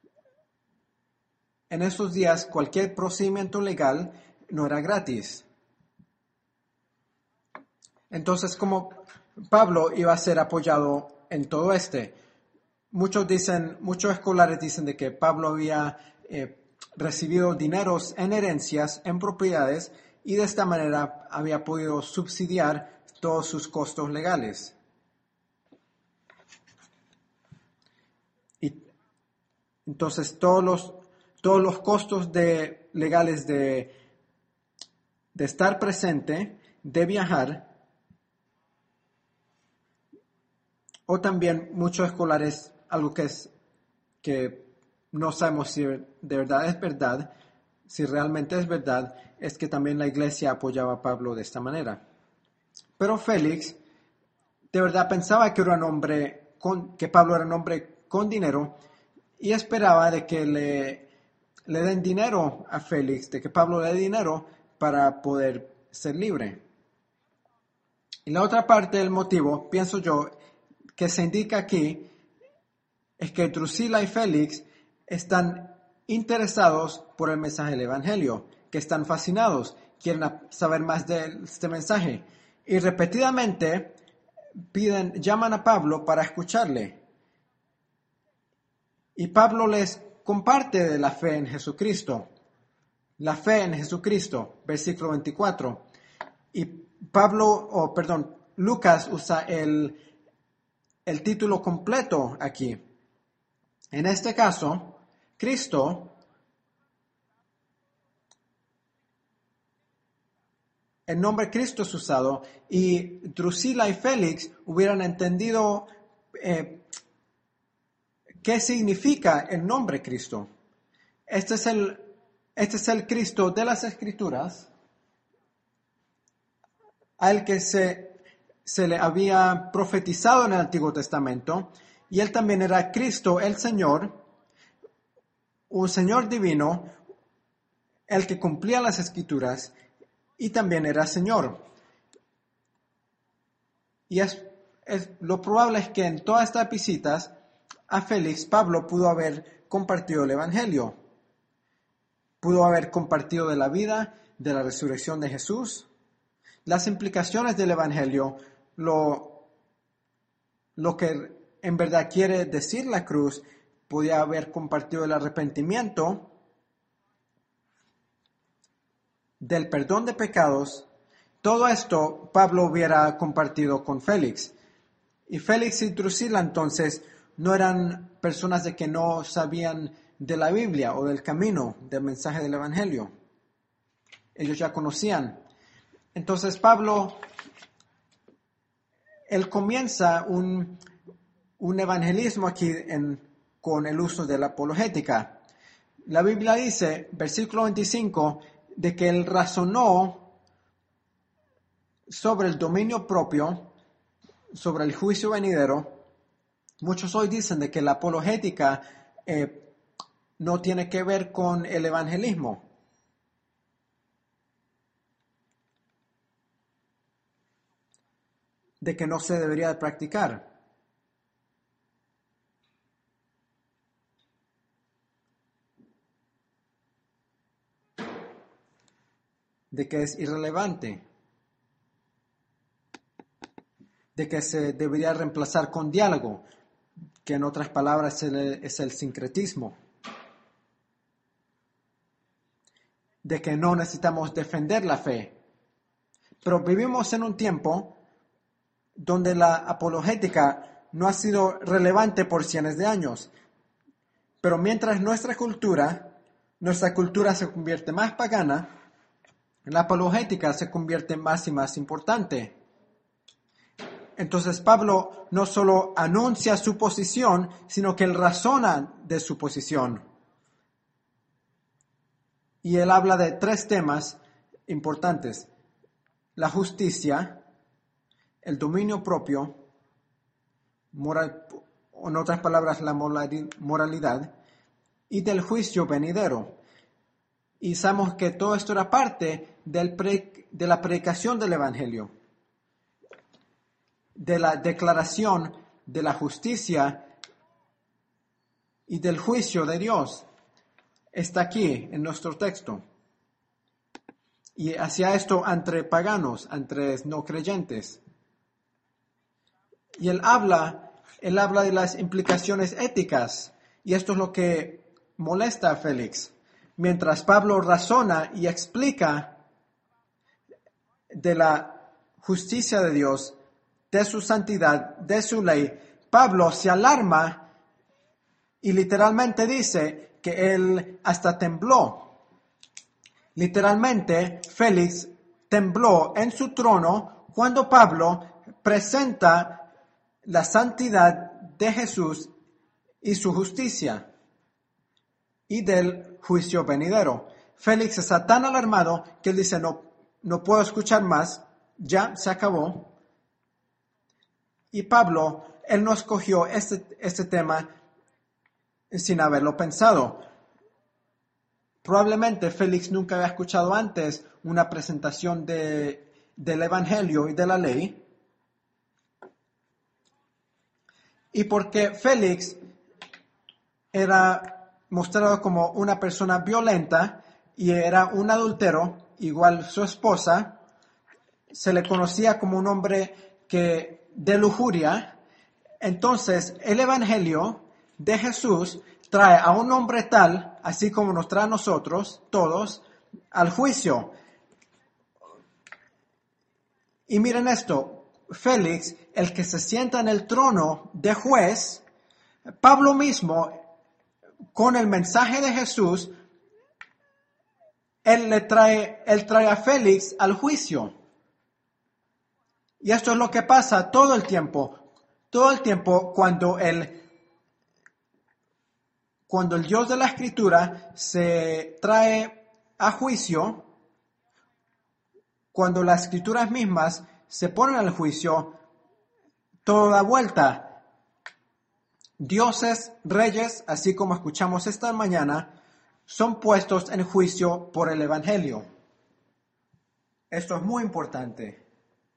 En esos días cualquier procedimiento legal no era gratis. Entonces, ¿cómo Pablo iba a ser apoyado en todo este? Muchos dicen, muchos escolares dicen de que Pablo había eh, recibido dineros en herencias, en propiedades, y de esta manera había podido subsidiar todos sus costos legales. Y entonces todos los, todos los costos de, legales de, de estar presente, de viajar, o también muchos escolares, algo que es que no sabemos si de verdad es verdad, si realmente es verdad, es que también la iglesia apoyaba a Pablo de esta manera. Pero Félix de verdad pensaba que era un hombre con, que Pablo era un hombre con dinero y esperaba de que le, le den dinero a Félix, de que Pablo le dé dinero para poder ser libre. Y la otra parte del motivo, pienso yo, que se indica aquí, es que Drusila y Félix están interesados por el mensaje del Evangelio, que están fascinados, quieren saber más de este mensaje. Y repetidamente piden, llaman a Pablo para escucharle. Y Pablo les comparte de la fe en Jesucristo. La fe en Jesucristo, versículo veinticuatro. Y Pablo, o oh, perdón, Lucas usa el, el título completo aquí. En este caso, Cristo, el nombre Cristo es usado y Drusila y Félix hubieran entendido eh, qué significa el nombre Cristo. Este es el, este es el Cristo de las Escrituras al que se, se le había profetizado en el Antiguo Testamento, y él también era Cristo, el Señor, un Señor divino, el que cumplía las Escrituras, y también era Señor. Y es, es, lo probable es que en todas estas visitas a Félix, Pablo pudo haber compartido el Evangelio. Pudo haber compartido de la vida, de la resurrección de Jesús, las implicaciones del Evangelio, lo, lo que en verdad quiere decir la cruz, podía haber compartido el arrepentimiento, del perdón de pecados. Todo esto Pablo hubiera compartido con Félix. Y Félix y Drusila entonces no eran personas de que no sabían de la Biblia o del camino, del mensaje del Evangelio. Ellos ya conocían. Entonces Pablo, él comienza un, un evangelismo aquí en, con el uso de la apologética. La Biblia dice, versículo veinticinco, de que él razonó sobre el dominio propio, sobre el juicio venidero. Muchos hoy dicen de que la apologética eh, no tiene que ver con el evangelismo. De que no se debería de practicar. De que es irrelevante. De que se debería reemplazar con diálogo, que en otras palabras es el, es el sincretismo. De que no necesitamos defender la fe. Pero vivimos en un tiempo donde la apologética no ha sido relevante por cientos de años. Pero mientras nuestra cultura, nuestra cultura se convierte más pagana, la apologética se convierte más y más importante. Entonces Pablo no solo anuncia su posición, sino que él razona de su posición. Y él habla de tres temas importantes: la justicia, el dominio propio, moral, en otras palabras, la moralidad, y del juicio venidero. Y sabemos que todo esto era parte del pre, de la predicación del Evangelio, de la declaración de la justicia y del juicio de Dios. Está aquí en nuestro texto. Y hacia esto entre paganos, entre no creyentes. Y él habla, él habla de las implicaciones éticas. Y esto es lo que molesta a Félix. Mientras Pablo razona y explica de la justicia de Dios, de su santidad, de su ley, Pablo se alarma y literalmente dice que él hasta tembló. Literalmente, Félix tembló en su trono cuando Pablo presenta la santidad de Jesús y su justicia y del juicio venidero. Félix está tan alarmado que él dice, no, no puedo escuchar más, ya se acabó. Y Pablo, él no escogió este, este tema sin haberlo pensado. Probablemente Félix nunca había escuchado antes una presentación de, del Evangelio y de la ley. Y porque Félix era mostrado como una persona violenta y era un adúltero, igual su esposa, se le conocía como un hombre que de lujuria. Entonces, el Evangelio de Jesús trae a un hombre tal, así como nos trae a nosotros, todos, al juicio. Y miren esto, Félix, el que se sienta en el trono de juez, Pablo mismo, con el mensaje de Jesús, él le trae, él trae a Félix al juicio. Y esto es lo que pasa todo el tiempo, todo el tiempo cuando el, cuando el Dios de la Escritura se trae a juicio, cuando las Escrituras mismas se ponen al juicio, todo da vuelta. Dioses, reyes, así como escuchamos esta mañana, son puestos en juicio por el Evangelio. Esto es muy importante.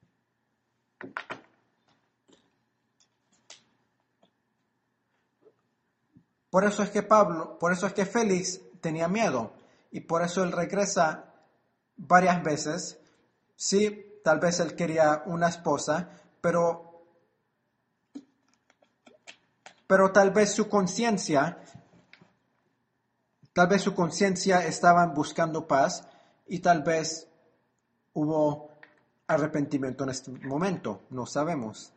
Por eso es que Pablo, por eso es que Félix tenía miedo y por eso él regresa varias veces. Sí, tal vez él quería una esposa, pero pero tal vez su conciencia, tal vez su conciencia estaban buscando paz y tal vez hubo arrepentimiento en este momento, no sabemos.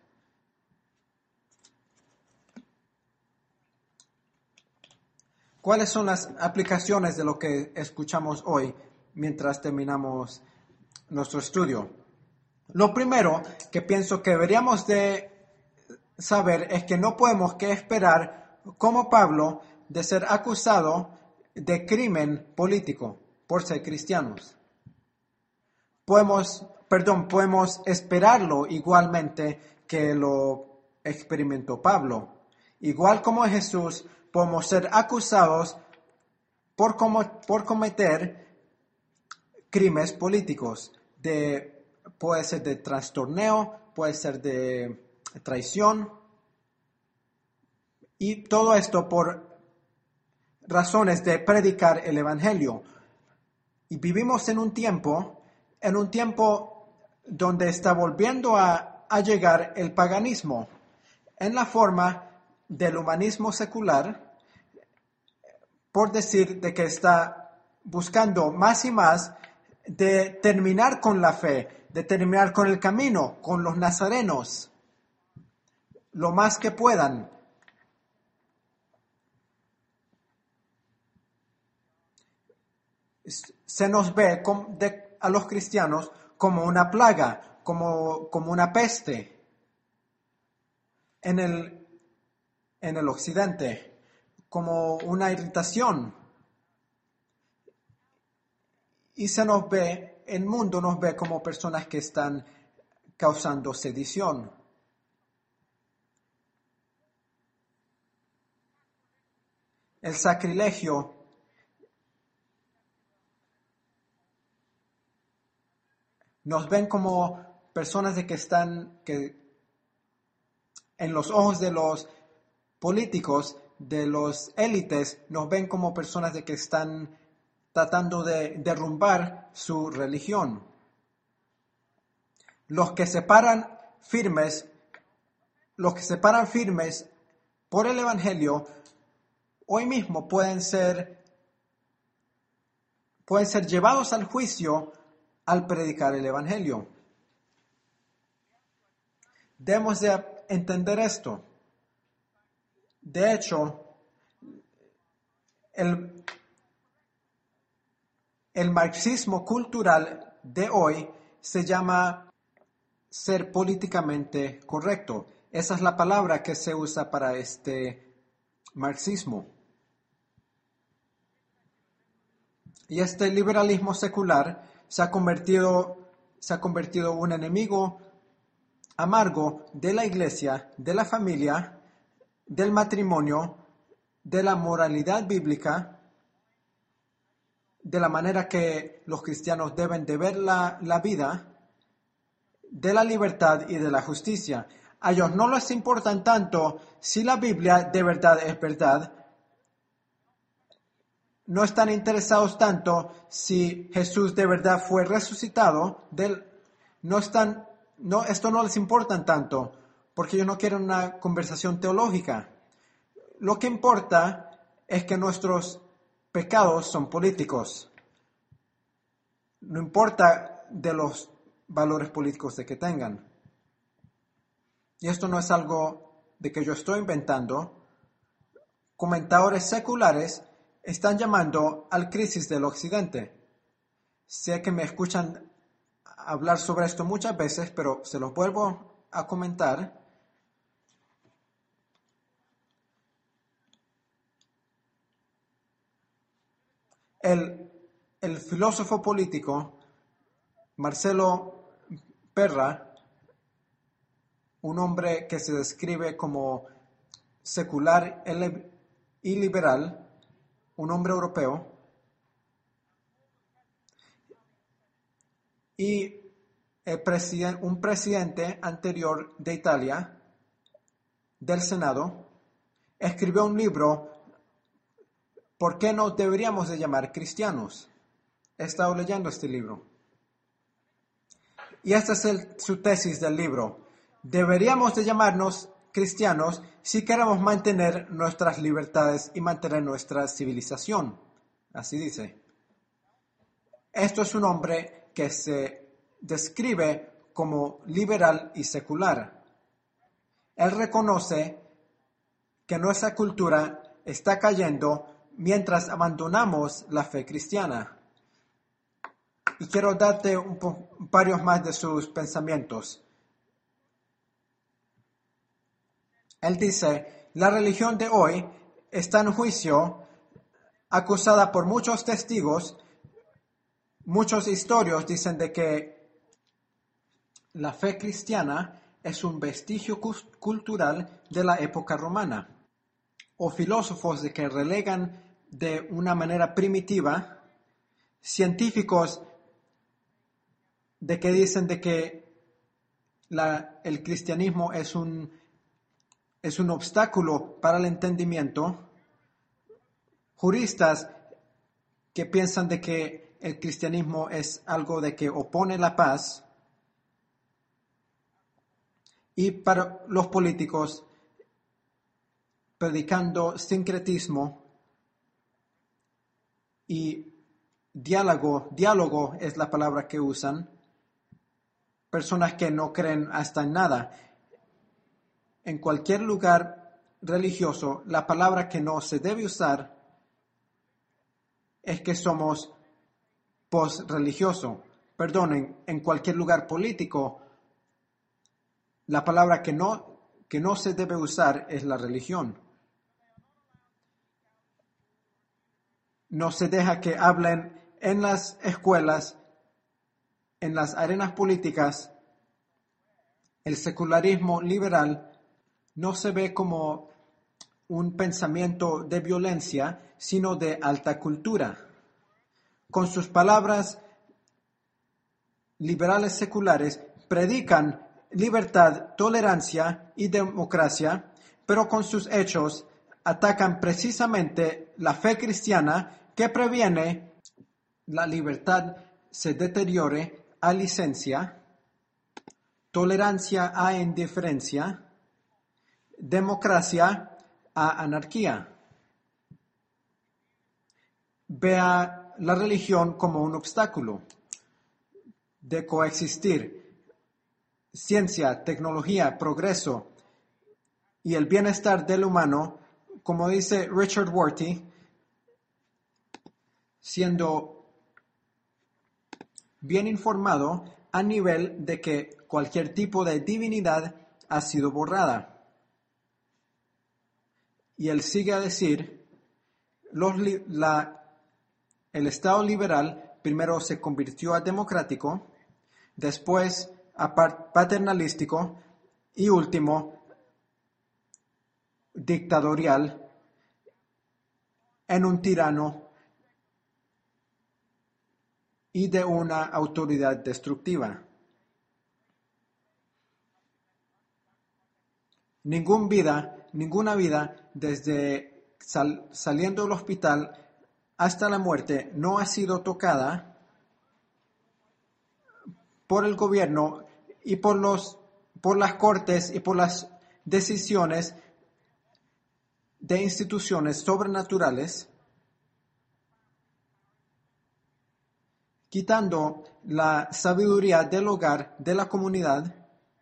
¿Cuáles son las aplicaciones de lo que escuchamos hoy mientras terminamos nuestro estudio? Lo primero que pienso que deberíamos de saber es que no podemos que esperar, como Pablo, de ser acusado de crimen político por ser cristianos. Podemos, perdón, podemos esperarlo igualmente que lo experimentó Pablo. Igual como Jesús, podemos ser acusados por, como, por cometer crímenes políticos. De, puede ser de trastorneo, puede ser de traición, y todo esto por razones de predicar el Evangelio. Y vivimos en un tiempo, en un tiempo donde está volviendo a, a llegar el paganismo en la forma del humanismo secular, por decir de que está buscando más y más de terminar con la fe, de terminar con el camino, con los nazarenos, lo más que puedan. Se nos ve de, a los cristianos como una plaga, como, como una peste en el, en el occidente, como una irritación. Y se nos ve, el mundo nos ve como personas que están causando sedición. El sacrilegio nos ven como personas de que están, que en los ojos de los políticos, de los élites, nos ven como personas de que están tratando de derrumbar su religión. Los que se paran firmes, los que se paran firmes por el Evangelio, hoy mismo pueden ser, pueden ser llevados al juicio al predicar el Evangelio. Debemos de entender esto. De hecho, el, el marxismo cultural de hoy se llama ser políticamente correcto. Esa es la palabra que se usa para este marxismo. Y este liberalismo secular se ha convertido, se ha convertido en un enemigo amargo de la iglesia, de la familia, del matrimonio, de la moralidad bíblica, de la manera que los cristianos deben de ver la, la vida, de la libertad y de la justicia. A ellos no les importa tanto si la Biblia de verdad es verdad. No están interesados tanto si Jesús de verdad fue resucitado. Del, no están, no, esto no les importa tanto porque ellos no quieren una conversación teológica. Lo que importa es que nuestros pecados son políticos. No importa de los valores políticos de que tengan. Y esto no es algo de que yo estoy inventando. Comentadores seculares están llamando al crisis del occidente. Sé que me escuchan hablar sobre esto muchas veces, pero se los vuelvo a comentar. El, el filósofo político Marcelo Perra, un hombre que se describe como secular y liberal, un hombre europeo, y el presiden- un presidente anterior de Italia, del Senado, escribió un libro, ¿por qué no deberíamos de llamar cristianos? He estado leyendo este libro. Y esta es el, su tesis del libro. Deberíamos de llamarnos cristianos si queremos mantener nuestras libertades y mantener nuestra civilización. Así dice. Esto es un hombre que se describe como liberal y secular. Él reconoce que nuestra cultura está cayendo mientras abandonamos la fe cristiana. Y quiero darte un po- varios más de sus pensamientos. Él dice, la religión de hoy está en juicio, acusada por muchos testigos. Muchos historios dicen de que la fe cristiana es un vestigio cultural de la época romana. O filósofos de que relegan de una manera primitiva, científicos de que dicen de que la, el cristianismo es un, es un obstáculo para el entendimiento, juristas que piensan de que el cristianismo es algo de que opone la paz, y para los políticos predicando sincretismo y diálogo, diálogo es la palabra que usan, personas que no creen hasta en nada. En cualquier lugar religioso, la palabra que no se debe usar es que somos post-religioso. Perdonen, en cualquier lugar político, la palabra que no, que no se debe usar es la religión. No se deja que hablen en las escuelas, en las arenas políticas. El secularismo liberal no se ve como un pensamiento de violencia, sino de alta cultura. Con sus palabras, liberales seculares predican libertad, tolerancia y democracia, pero con sus hechos atacan precisamente la fe cristiana que previene la libertad se deteriore a licencia, tolerancia a indiferencia democracia a anarquía. Vea la religión como un obstáculo de coexistir. Ciencia, tecnología, progreso y el bienestar del humano, como dice Richard Rorty, siendo bien informado a nivel de que cualquier tipo de divinidad ha sido borrada. Y él sigue a decir, los, la, el Estado liberal primero se convirtió a democrático, después a paternalístico y último dictatorial en un tirano y de una autoridad destructiva. Ningún vida, ninguna vida desde sal, saliendo del hospital hasta la muerte no ha sido tocada por el gobierno y por los por las cortes y por las decisiones de instituciones sobrenaturales, quitando la sabiduría del hogar, de la comunidad,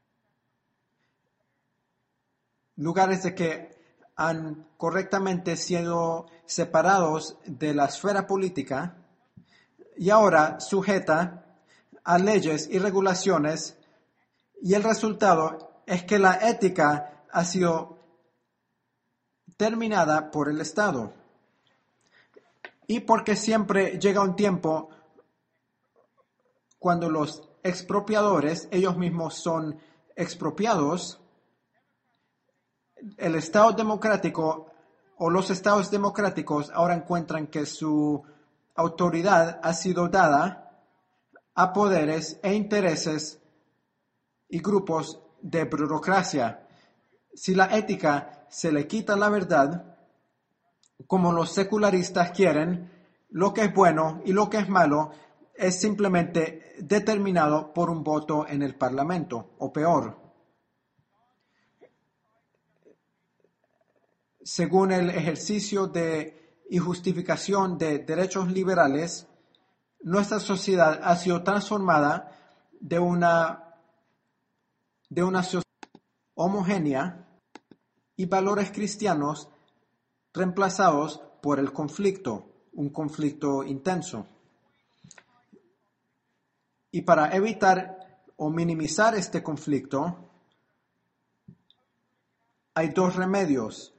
lugares de que han correctamente sido separados de la esfera política y ahora sujeta a leyes y regulaciones, y el resultado es que la ética ha sido terminada por el Estado. Y porque siempre llega un tiempo cuando los expropiadores, ellos mismos son expropiados, el Estado democrático o los estados democráticos ahora encuentran que su autoridad ha sido dada a poderes e intereses y grupos de burocracia. Si la ética se le quita la verdad, como los secularistas quieren, lo que es bueno y lo que es malo es simplemente determinado por un voto en el Parlamento, o peor. Según el ejercicio de y justificación de derechos liberales, nuestra sociedad ha sido transformada de una, de una sociedad homogénea y valores cristianos reemplazados por el conflicto, un conflicto intenso. Y para evitar o minimizar este conflicto, hay dos remedios.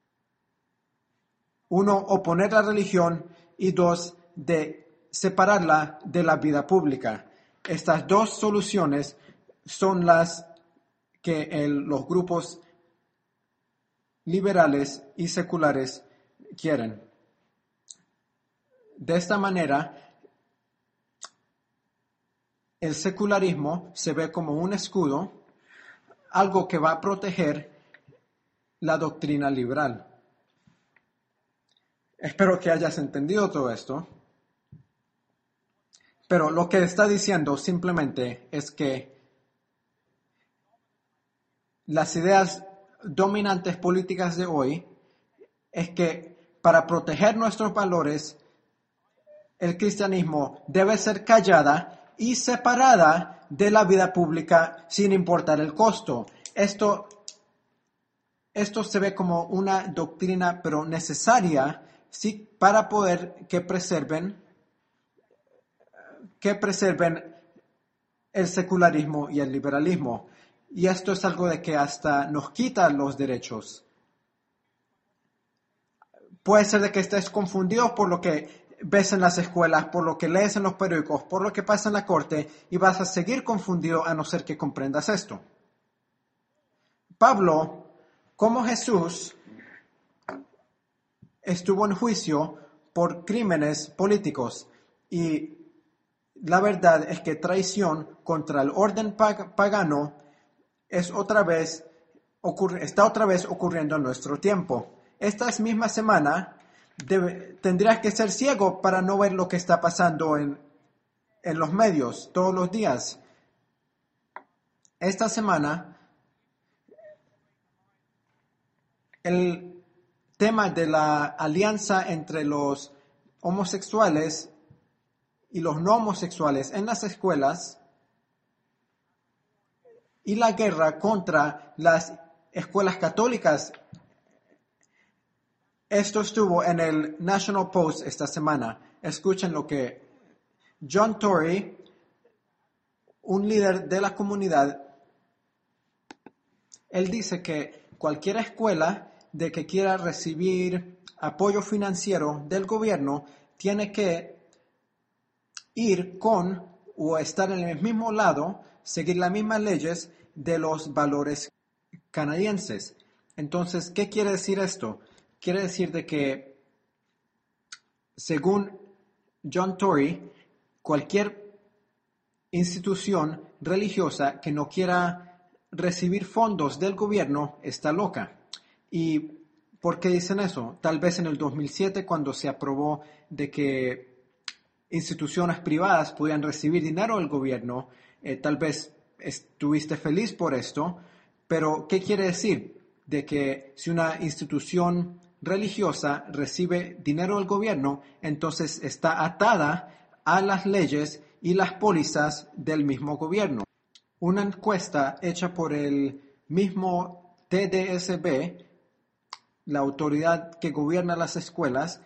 Uno, oponer la religión, y dos, de separarla de la vida pública. Estas dos soluciones son las que el, los grupos liberales y seculares quieren. De esta manera, el secularismo se ve como un escudo, algo que va a proteger la doctrina liberal. Espero que hayas entendido todo esto. Pero lo que está diciendo simplemente es que las ideas dominantes políticas de hoy es que para proteger nuestros valores, el cristianismo debe ser callada y separada de la vida pública sin importar el costo. Esto, esto se ve como una doctrina, pero necesaria, sí, para poder que preserven, que preserven el secularismo y el liberalismo. Y esto es algo de que hasta nos quita los derechos. Puede ser de que estés confundido por lo que ves en las escuelas, por lo que lees en los periódicos, por lo que pasa en la corte, y vas a seguir confundido a no ser que comprendas esto. Pablo, como Jesús, estuvo en juicio por crímenes políticos, y la verdad es que traición contra el orden pag- pagano es otra vez, ocurre, está otra vez ocurriendo en nuestro tiempo. Esta misma semana debe, tendrías que ser ciego para no ver lo que está pasando en, en los medios todos los días. Esta semana el tema de la alianza entre los homosexuales y los no homosexuales en las escuelas y la guerra contra las escuelas católicas. Esto estuvo en el National Post esta semana. Escuchen lo que John Tory, un líder de la comunidad, él dice que cualquier escuela de que quiera recibir apoyo financiero del gobierno tiene que ir con o estar en el mismo lado, seguir las mismas leyes de los valores canadienses. Entonces, ¿qué quiere decir esto? Quiere decir de que, según John Tory, cualquier institución religiosa que no quiera recibir fondos del gobierno está loca. ¿Y por qué dicen eso? Tal vez en el dos mil siete, cuando se aprobó de que instituciones privadas podían recibir dinero del gobierno, eh, tal vez estuviste feliz por esto, pero ¿qué quiere decir? De que si una institución religiosa recibe dinero del gobierno, entonces está atada a las leyes y las pólizas del mismo gobierno. Una encuesta hecha por el mismo T D S B, la autoridad que gobierna las escuelas,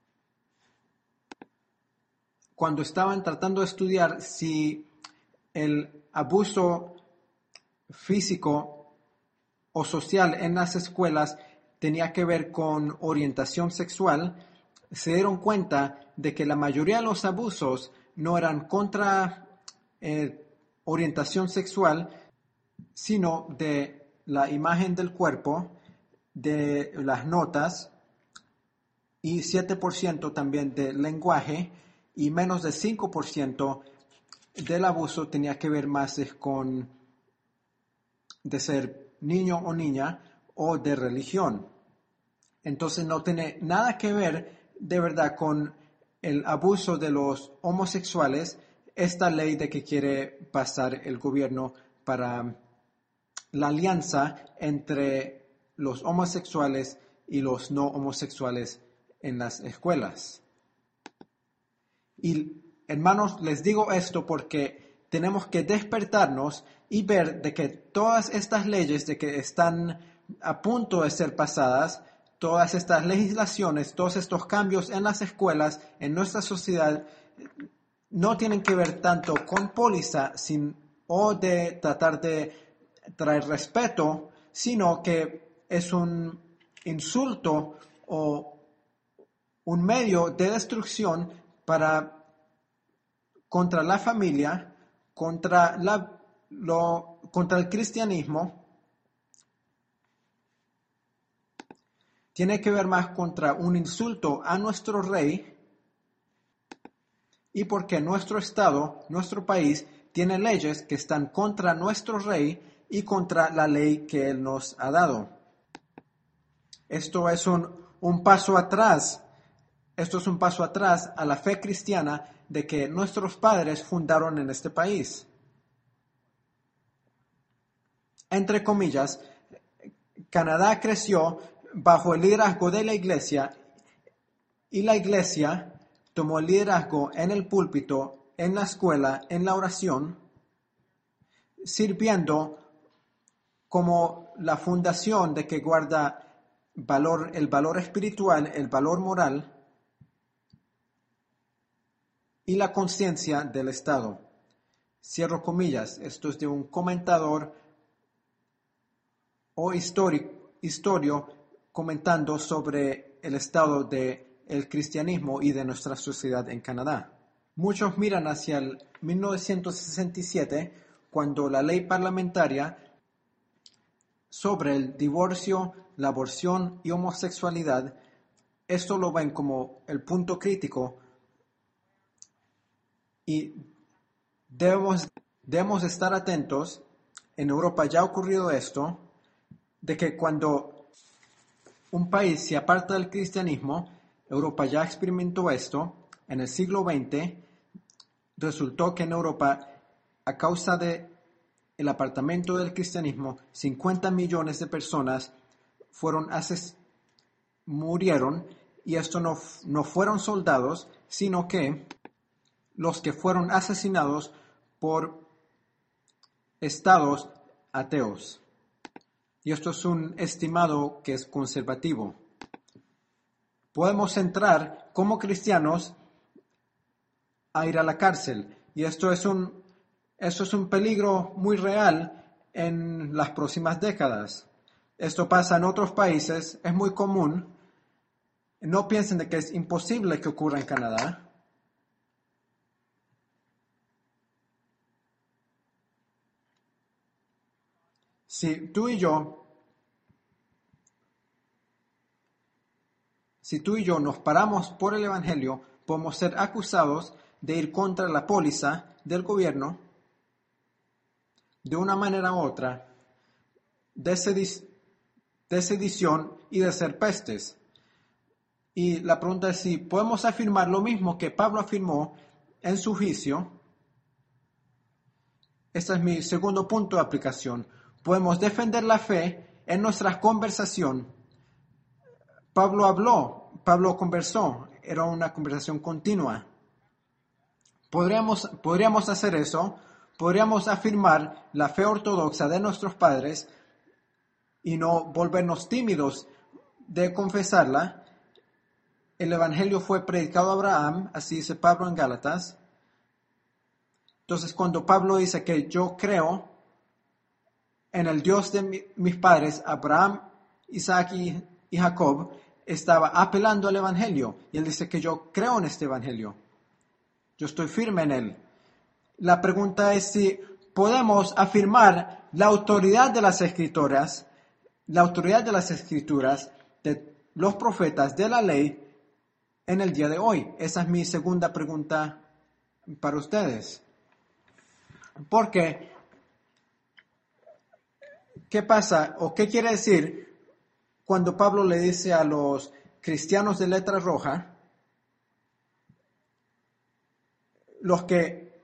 cuando estaban tratando de estudiar si el abuso físico o social en las escuelas tenía que ver con orientación sexual, se dieron cuenta de que la mayoría de los abusos no eran contra eh, orientación sexual, sino de la imagen del cuerpo, de las notas, y siete por ciento también de lenguaje, y menos de cinco por ciento del abuso tenía que ver más con de ser niño o niña o de religión. Entonces no tiene nada que ver de verdad con el abuso de los homosexuales, esta ley de que quiere pasar el gobierno para la alianza entre los homosexuales y los no homosexuales en las escuelas. Y hermanos, les digo esto porque tenemos que despertarnos y ver de que todas estas leyes de que están a punto de ser pasadas, todas estas legislaciones, todos estos cambios en las escuelas, en nuestra sociedad, no tienen que ver tanto con póliza sin, o de tratar de traer respeto, sino que es un insulto o un medio de destrucción para contra la familia, contra la, lo, contra el cristianismo. Tiene que ver más contra un insulto a nuestro rey y porque nuestro estado, nuestro país, tiene leyes que están contra nuestro rey y contra la ley que él nos ha dado. Esto es un, un paso atrás. Esto es un paso atrás a la fe cristiana de que nuestros padres fundaron en este país. Entre comillas, Canadá creció bajo el liderazgo de la iglesia y la iglesia tomó el liderazgo en el púlpito, en la escuela, en la oración, sirviendo como la fundación de que guarda valor, el valor espiritual, el valor moral y la conciencia del Estado. Cierro comillas, esto es de un comentador o histórico, historio comentando sobre el estado del cristianismo y de nuestra sociedad en Canadá. Muchos miran hacia el mil novecientos sesenta y siete, cuando la ley parlamentaria sobre el divorcio, la aborción y homosexualidad, esto lo ven como el punto crítico y debemos, debemos estar atentos. En Europa ya ha ocurrido esto, de que cuando un país se aparta del cristianismo, Europa ya experimentó esto, en el siglo veinte, resultó que en Europa, a causa de el apartamiento del cristianismo, cincuenta millones de personas fueron ases murieron, y esto no, no fueron soldados, sino que los que fueron asesinados por estados ateos. Y esto es un estimado que es conservativo. Podemos entrar como cristianos a ir a la cárcel, y esto es un, esto es un peligro muy real en las próximas décadas. Esto pasa en otros países, es muy común. No piensen de que es imposible que ocurra en Canadá. Si tú y yo, si tú y yo nos paramos por el Evangelio, podemos ser acusados de ir contra la póliza del gobierno de una manera u otra, de, sedic- de sedición y de ser pestes. Y la pregunta es si podemos afirmar lo mismo que Pablo afirmó en su juicio. Este es mi segundo punto de aplicación. Podemos defender la fe en nuestra conversación. Pablo habló, Pablo conversó, era una conversación continua. Podríamos, podríamos hacer eso, podríamos afirmar la fe ortodoxa de nuestros padres y no volvernos tímidos de confesarla. El Evangelio fue predicado a Abraham, así dice Pablo en Gálatas. Entonces, cuando Pablo dice que yo creo en el Dios de mi, mis padres, Abraham, Isaac y, y Jacob, estaba apelando al Evangelio. Y él dice que yo creo en este Evangelio. Yo estoy firme en él. La pregunta es si podemos afirmar la autoridad de las Escrituras, la autoridad de las Escrituras, de los profetas, de la ley, en el día de hoy. Esa es mi segunda pregunta para ustedes. Porque, ¿qué pasa o qué quiere decir cuando Pablo le dice a los cristianos de letra roja, los que,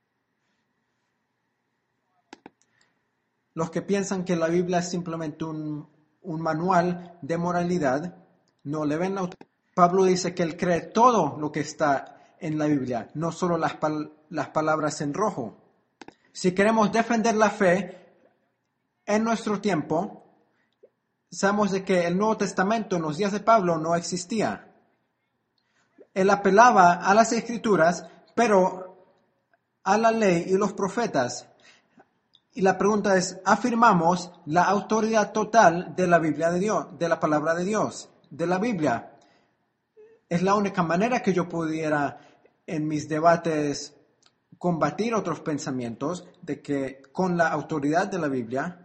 los que piensan que la Biblia es simplemente un, un manual de moralidad, no le ven la autoridad? Pablo dice que él cree todo lo que está en la Biblia, no solo las, pal- las palabras en rojo. Si queremos defender la fe en nuestro tiempo, sabemos de que el Nuevo Testamento en los días de Pablo no existía. Él apelaba a las Escrituras, pero a la ley y los profetas. Y la pregunta es, ¿afirmamos la autoridad total de la Biblia de Dios, de la palabra de Dios, de la Biblia? Es la única manera que yo pudiera en mis debates combatir otros pensamientos de que con la autoridad de la Biblia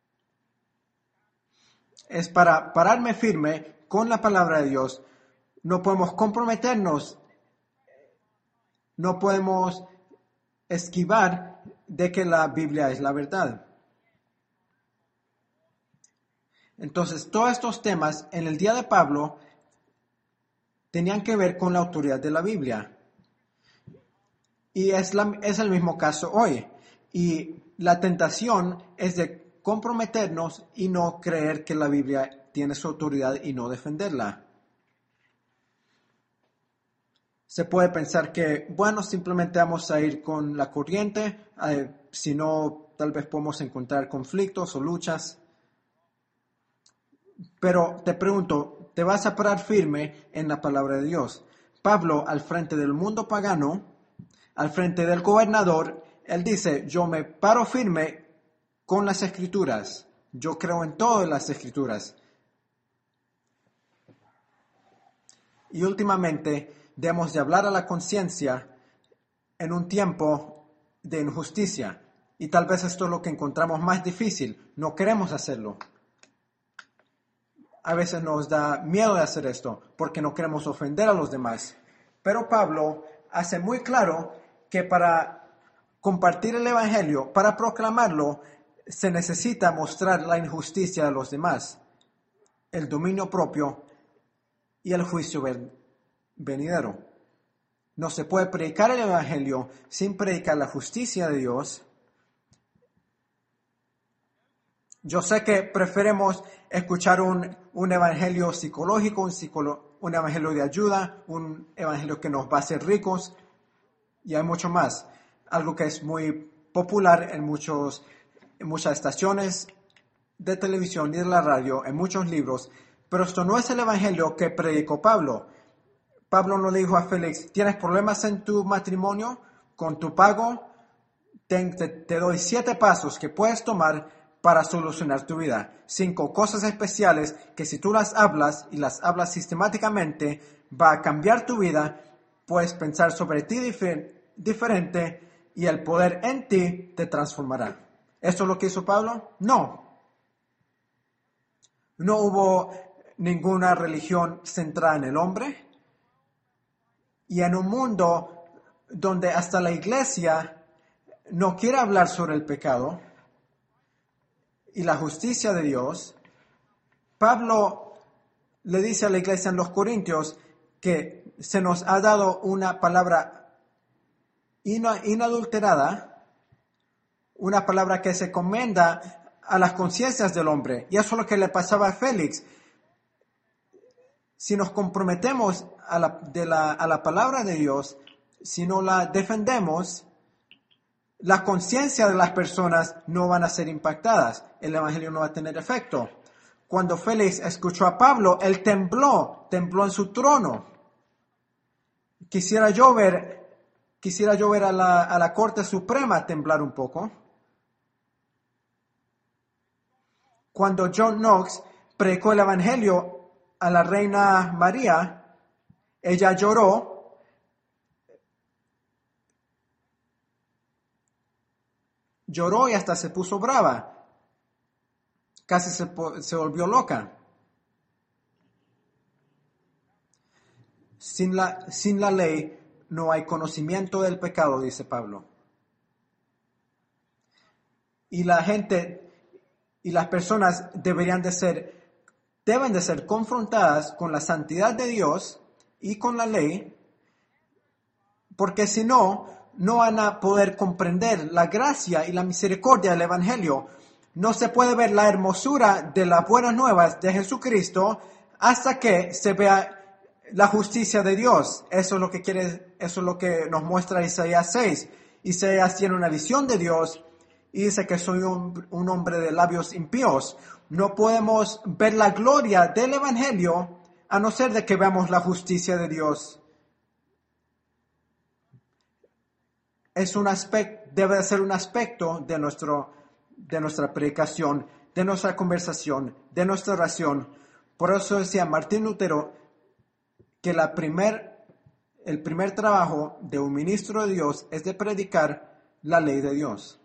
es para pararme firme con la palabra de Dios. No podemos comprometernos, no podemos esquivar de que la Biblia es la verdad. Entonces, todos estos temas en el día de Pablo tenían que ver con la autoridad de la Biblia. Y es, la, es el mismo caso hoy. Y la tentación es de comprometernos y no creer que la Biblia tiene su autoridad y no defenderla. Se puede pensar que, bueno, simplemente vamos a ir con la corriente, eh, si no, tal vez podemos encontrar conflictos o luchas. Pero te pregunto, ¿te vas a parar firme en la palabra de Dios? Pablo, al frente del mundo pagano, al frente del gobernador, él dice, yo me paro firme con las Escrituras. Yo creo en todas las Escrituras. Y últimamente, debemos de hablar a la conciencia en un tiempo de injusticia. Y tal vez esto es lo que encontramos más difícil. No queremos hacerlo. A veces nos da miedo de hacer esto porque no queremos ofender a los demás. Pero Pablo hace muy claro que para compartir el Evangelio, para proclamarlo, se necesita mostrar la injusticia de los demás, el dominio propio y el juicio venidero. No se puede predicar el Evangelio sin predicar la justicia de Dios Yo sé que preferimos escuchar un, un evangelio psicológico, un, psicolo, un evangelio de ayuda, un evangelio que nos va a hacer ricos, y hay mucho más. Algo que es muy popular en, muchos, en muchas estaciones de televisión y de la radio, en muchos libros, pero esto no es el evangelio que predicó Pablo. Pablo no le dijo a Félix: ¿tienes problemas en tu matrimonio con tu pago? Te, te, te doy siete pasos que puedes tomar para solucionar tu vida. Cinco cosas especiales que si tú las hablas y las hablas sistemáticamente, va a cambiar tu vida. Puedes pensar sobre ti difer- diferente y el poder en ti te transformará. ¿Eso es lo que hizo Pablo? No. No hubo ninguna religión centrada en el hombre. Y en un mundo donde hasta la iglesia no quiere hablar sobre el pecado y la justicia de Dios, Pablo le dice a la iglesia en los Corintios que se nos ha dado una palabra inadulterada, una palabra que se comenda a las conciencias del hombre. Y eso es lo que le pasaba a Félix. Si nos comprometemos a la, de la, a la palabra de Dios, si no la defendemos, la conciencia de las personas no van a ser impactadas. El evangelio no va a tener efecto. Cuando Félix escuchó a Pablo, él tembló, tembló en su trono. Quisiera yo ver, quisiera yo ver a la, a la Corte Suprema temblar un poco. Cuando John Knox predicó el evangelio a la reina María, ella lloró. Lloró y hasta se puso brava. Casi se, se volvió loca. Sin la, sin la ley no hay conocimiento del pecado, dice Pablo. Y la gente y las personas deberían de ser, deben de ser confrontadas con la santidad de Dios y con la ley, porque si no, no van a poder comprender la gracia y la misericordia del evangelio. No se puede ver la hermosura de las buenas nuevas de Jesucristo hasta que se vea la justicia de Dios. Eso es lo que quiere, eso es lo que nos muestra Isaías seis. Isaías tiene una visión de Dios y dice que soy un, un hombre de labios impíos. No podemos ver la gloria del evangelio a no ser de que veamos la justicia de Dios. Es un aspecto, debe ser un aspecto de nuestro de nuestra predicación, de nuestra conversación, de nuestra oración. Por eso decía Martín Lutero que la primer, el primer trabajo de un ministro de Dios es de predicar la ley de Dios.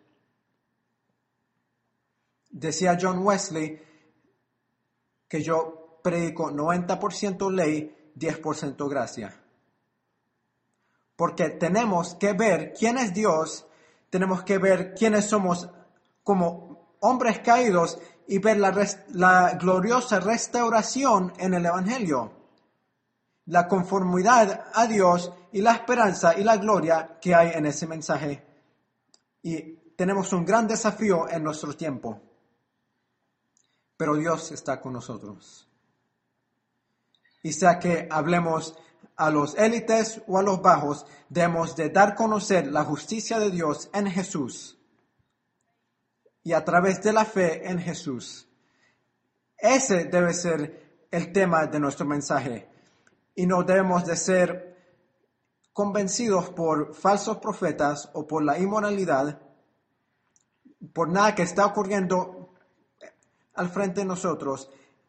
Decía John Wesley que yo predico noventa por ciento ley, diez por ciento gracia. Porque tenemos que ver quién es Dios, tenemos que ver quiénes somos como hombres caídos y ver la, rest- la gloriosa restauración en el Evangelio, la conformidad a Dios y la esperanza y la gloria que hay en ese mensaje. Y tenemos un gran desafío en nuestro tiempo, pero Dios está con nosotros. Y sea que hablemos a los élites o a los bajos, debemos de dar a conocer la justicia de Dios en Jesús. Y a través de la fe en Jesús. Ese debe ser el tema de nuestro mensaje. Y no debemos de ser convencidos por falsos profetas o por la inmoralidad, por nada que está ocurriendo al frente de nosotros.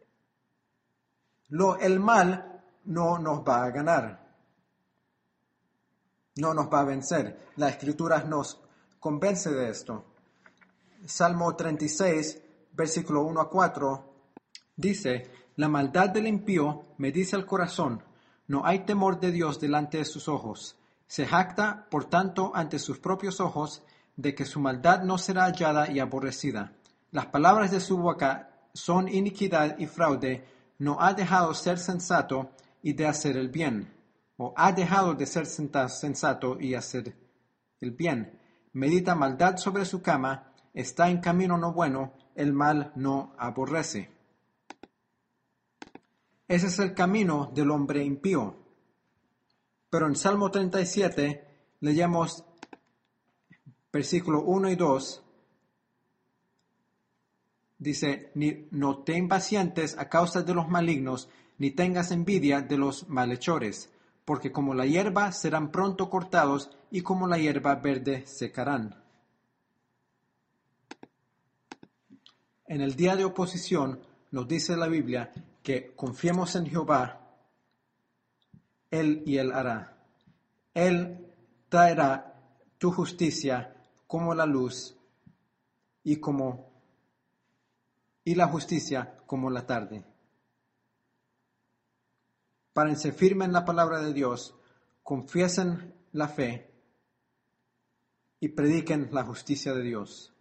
Lo, el mal no nos va a ganar. No nos va a vencer. La Escritura nos convence de esto. Salmo treinta y seis, versículo uno a cuatro, dice: la maldad del impío me dice el corazón, no hay temor de Dios delante de sus ojos. Se jacta, por tanto, ante sus propios ojos, de que su maldad no será hallada y aborrecida. Las palabras de su boca son iniquidad y fraude, no ha dejado ser sensato y de hacer el bien. O ha dejado de ser sensato y hacer el bien. Medita maldad sobre su cama, está en camino no bueno, el mal no aborrece. Ese es el camino del hombre impío. Pero en Salmo treinta y siete leemos versículo uno y dos. Dice, ni, no te impacientes a causa de los malignos, ni tengas envidia de los malhechores, porque como la hierba serán pronto cortados, y como la hierba verde secarán. En el día de oposición nos dice la Biblia que confiemos en Jehová, Él y Él hará. Él traerá tu justicia como la luz y como y la justicia como la tarde. Párense firme en la palabra de Dios, confiesen la fe y prediquen la justicia de Dios.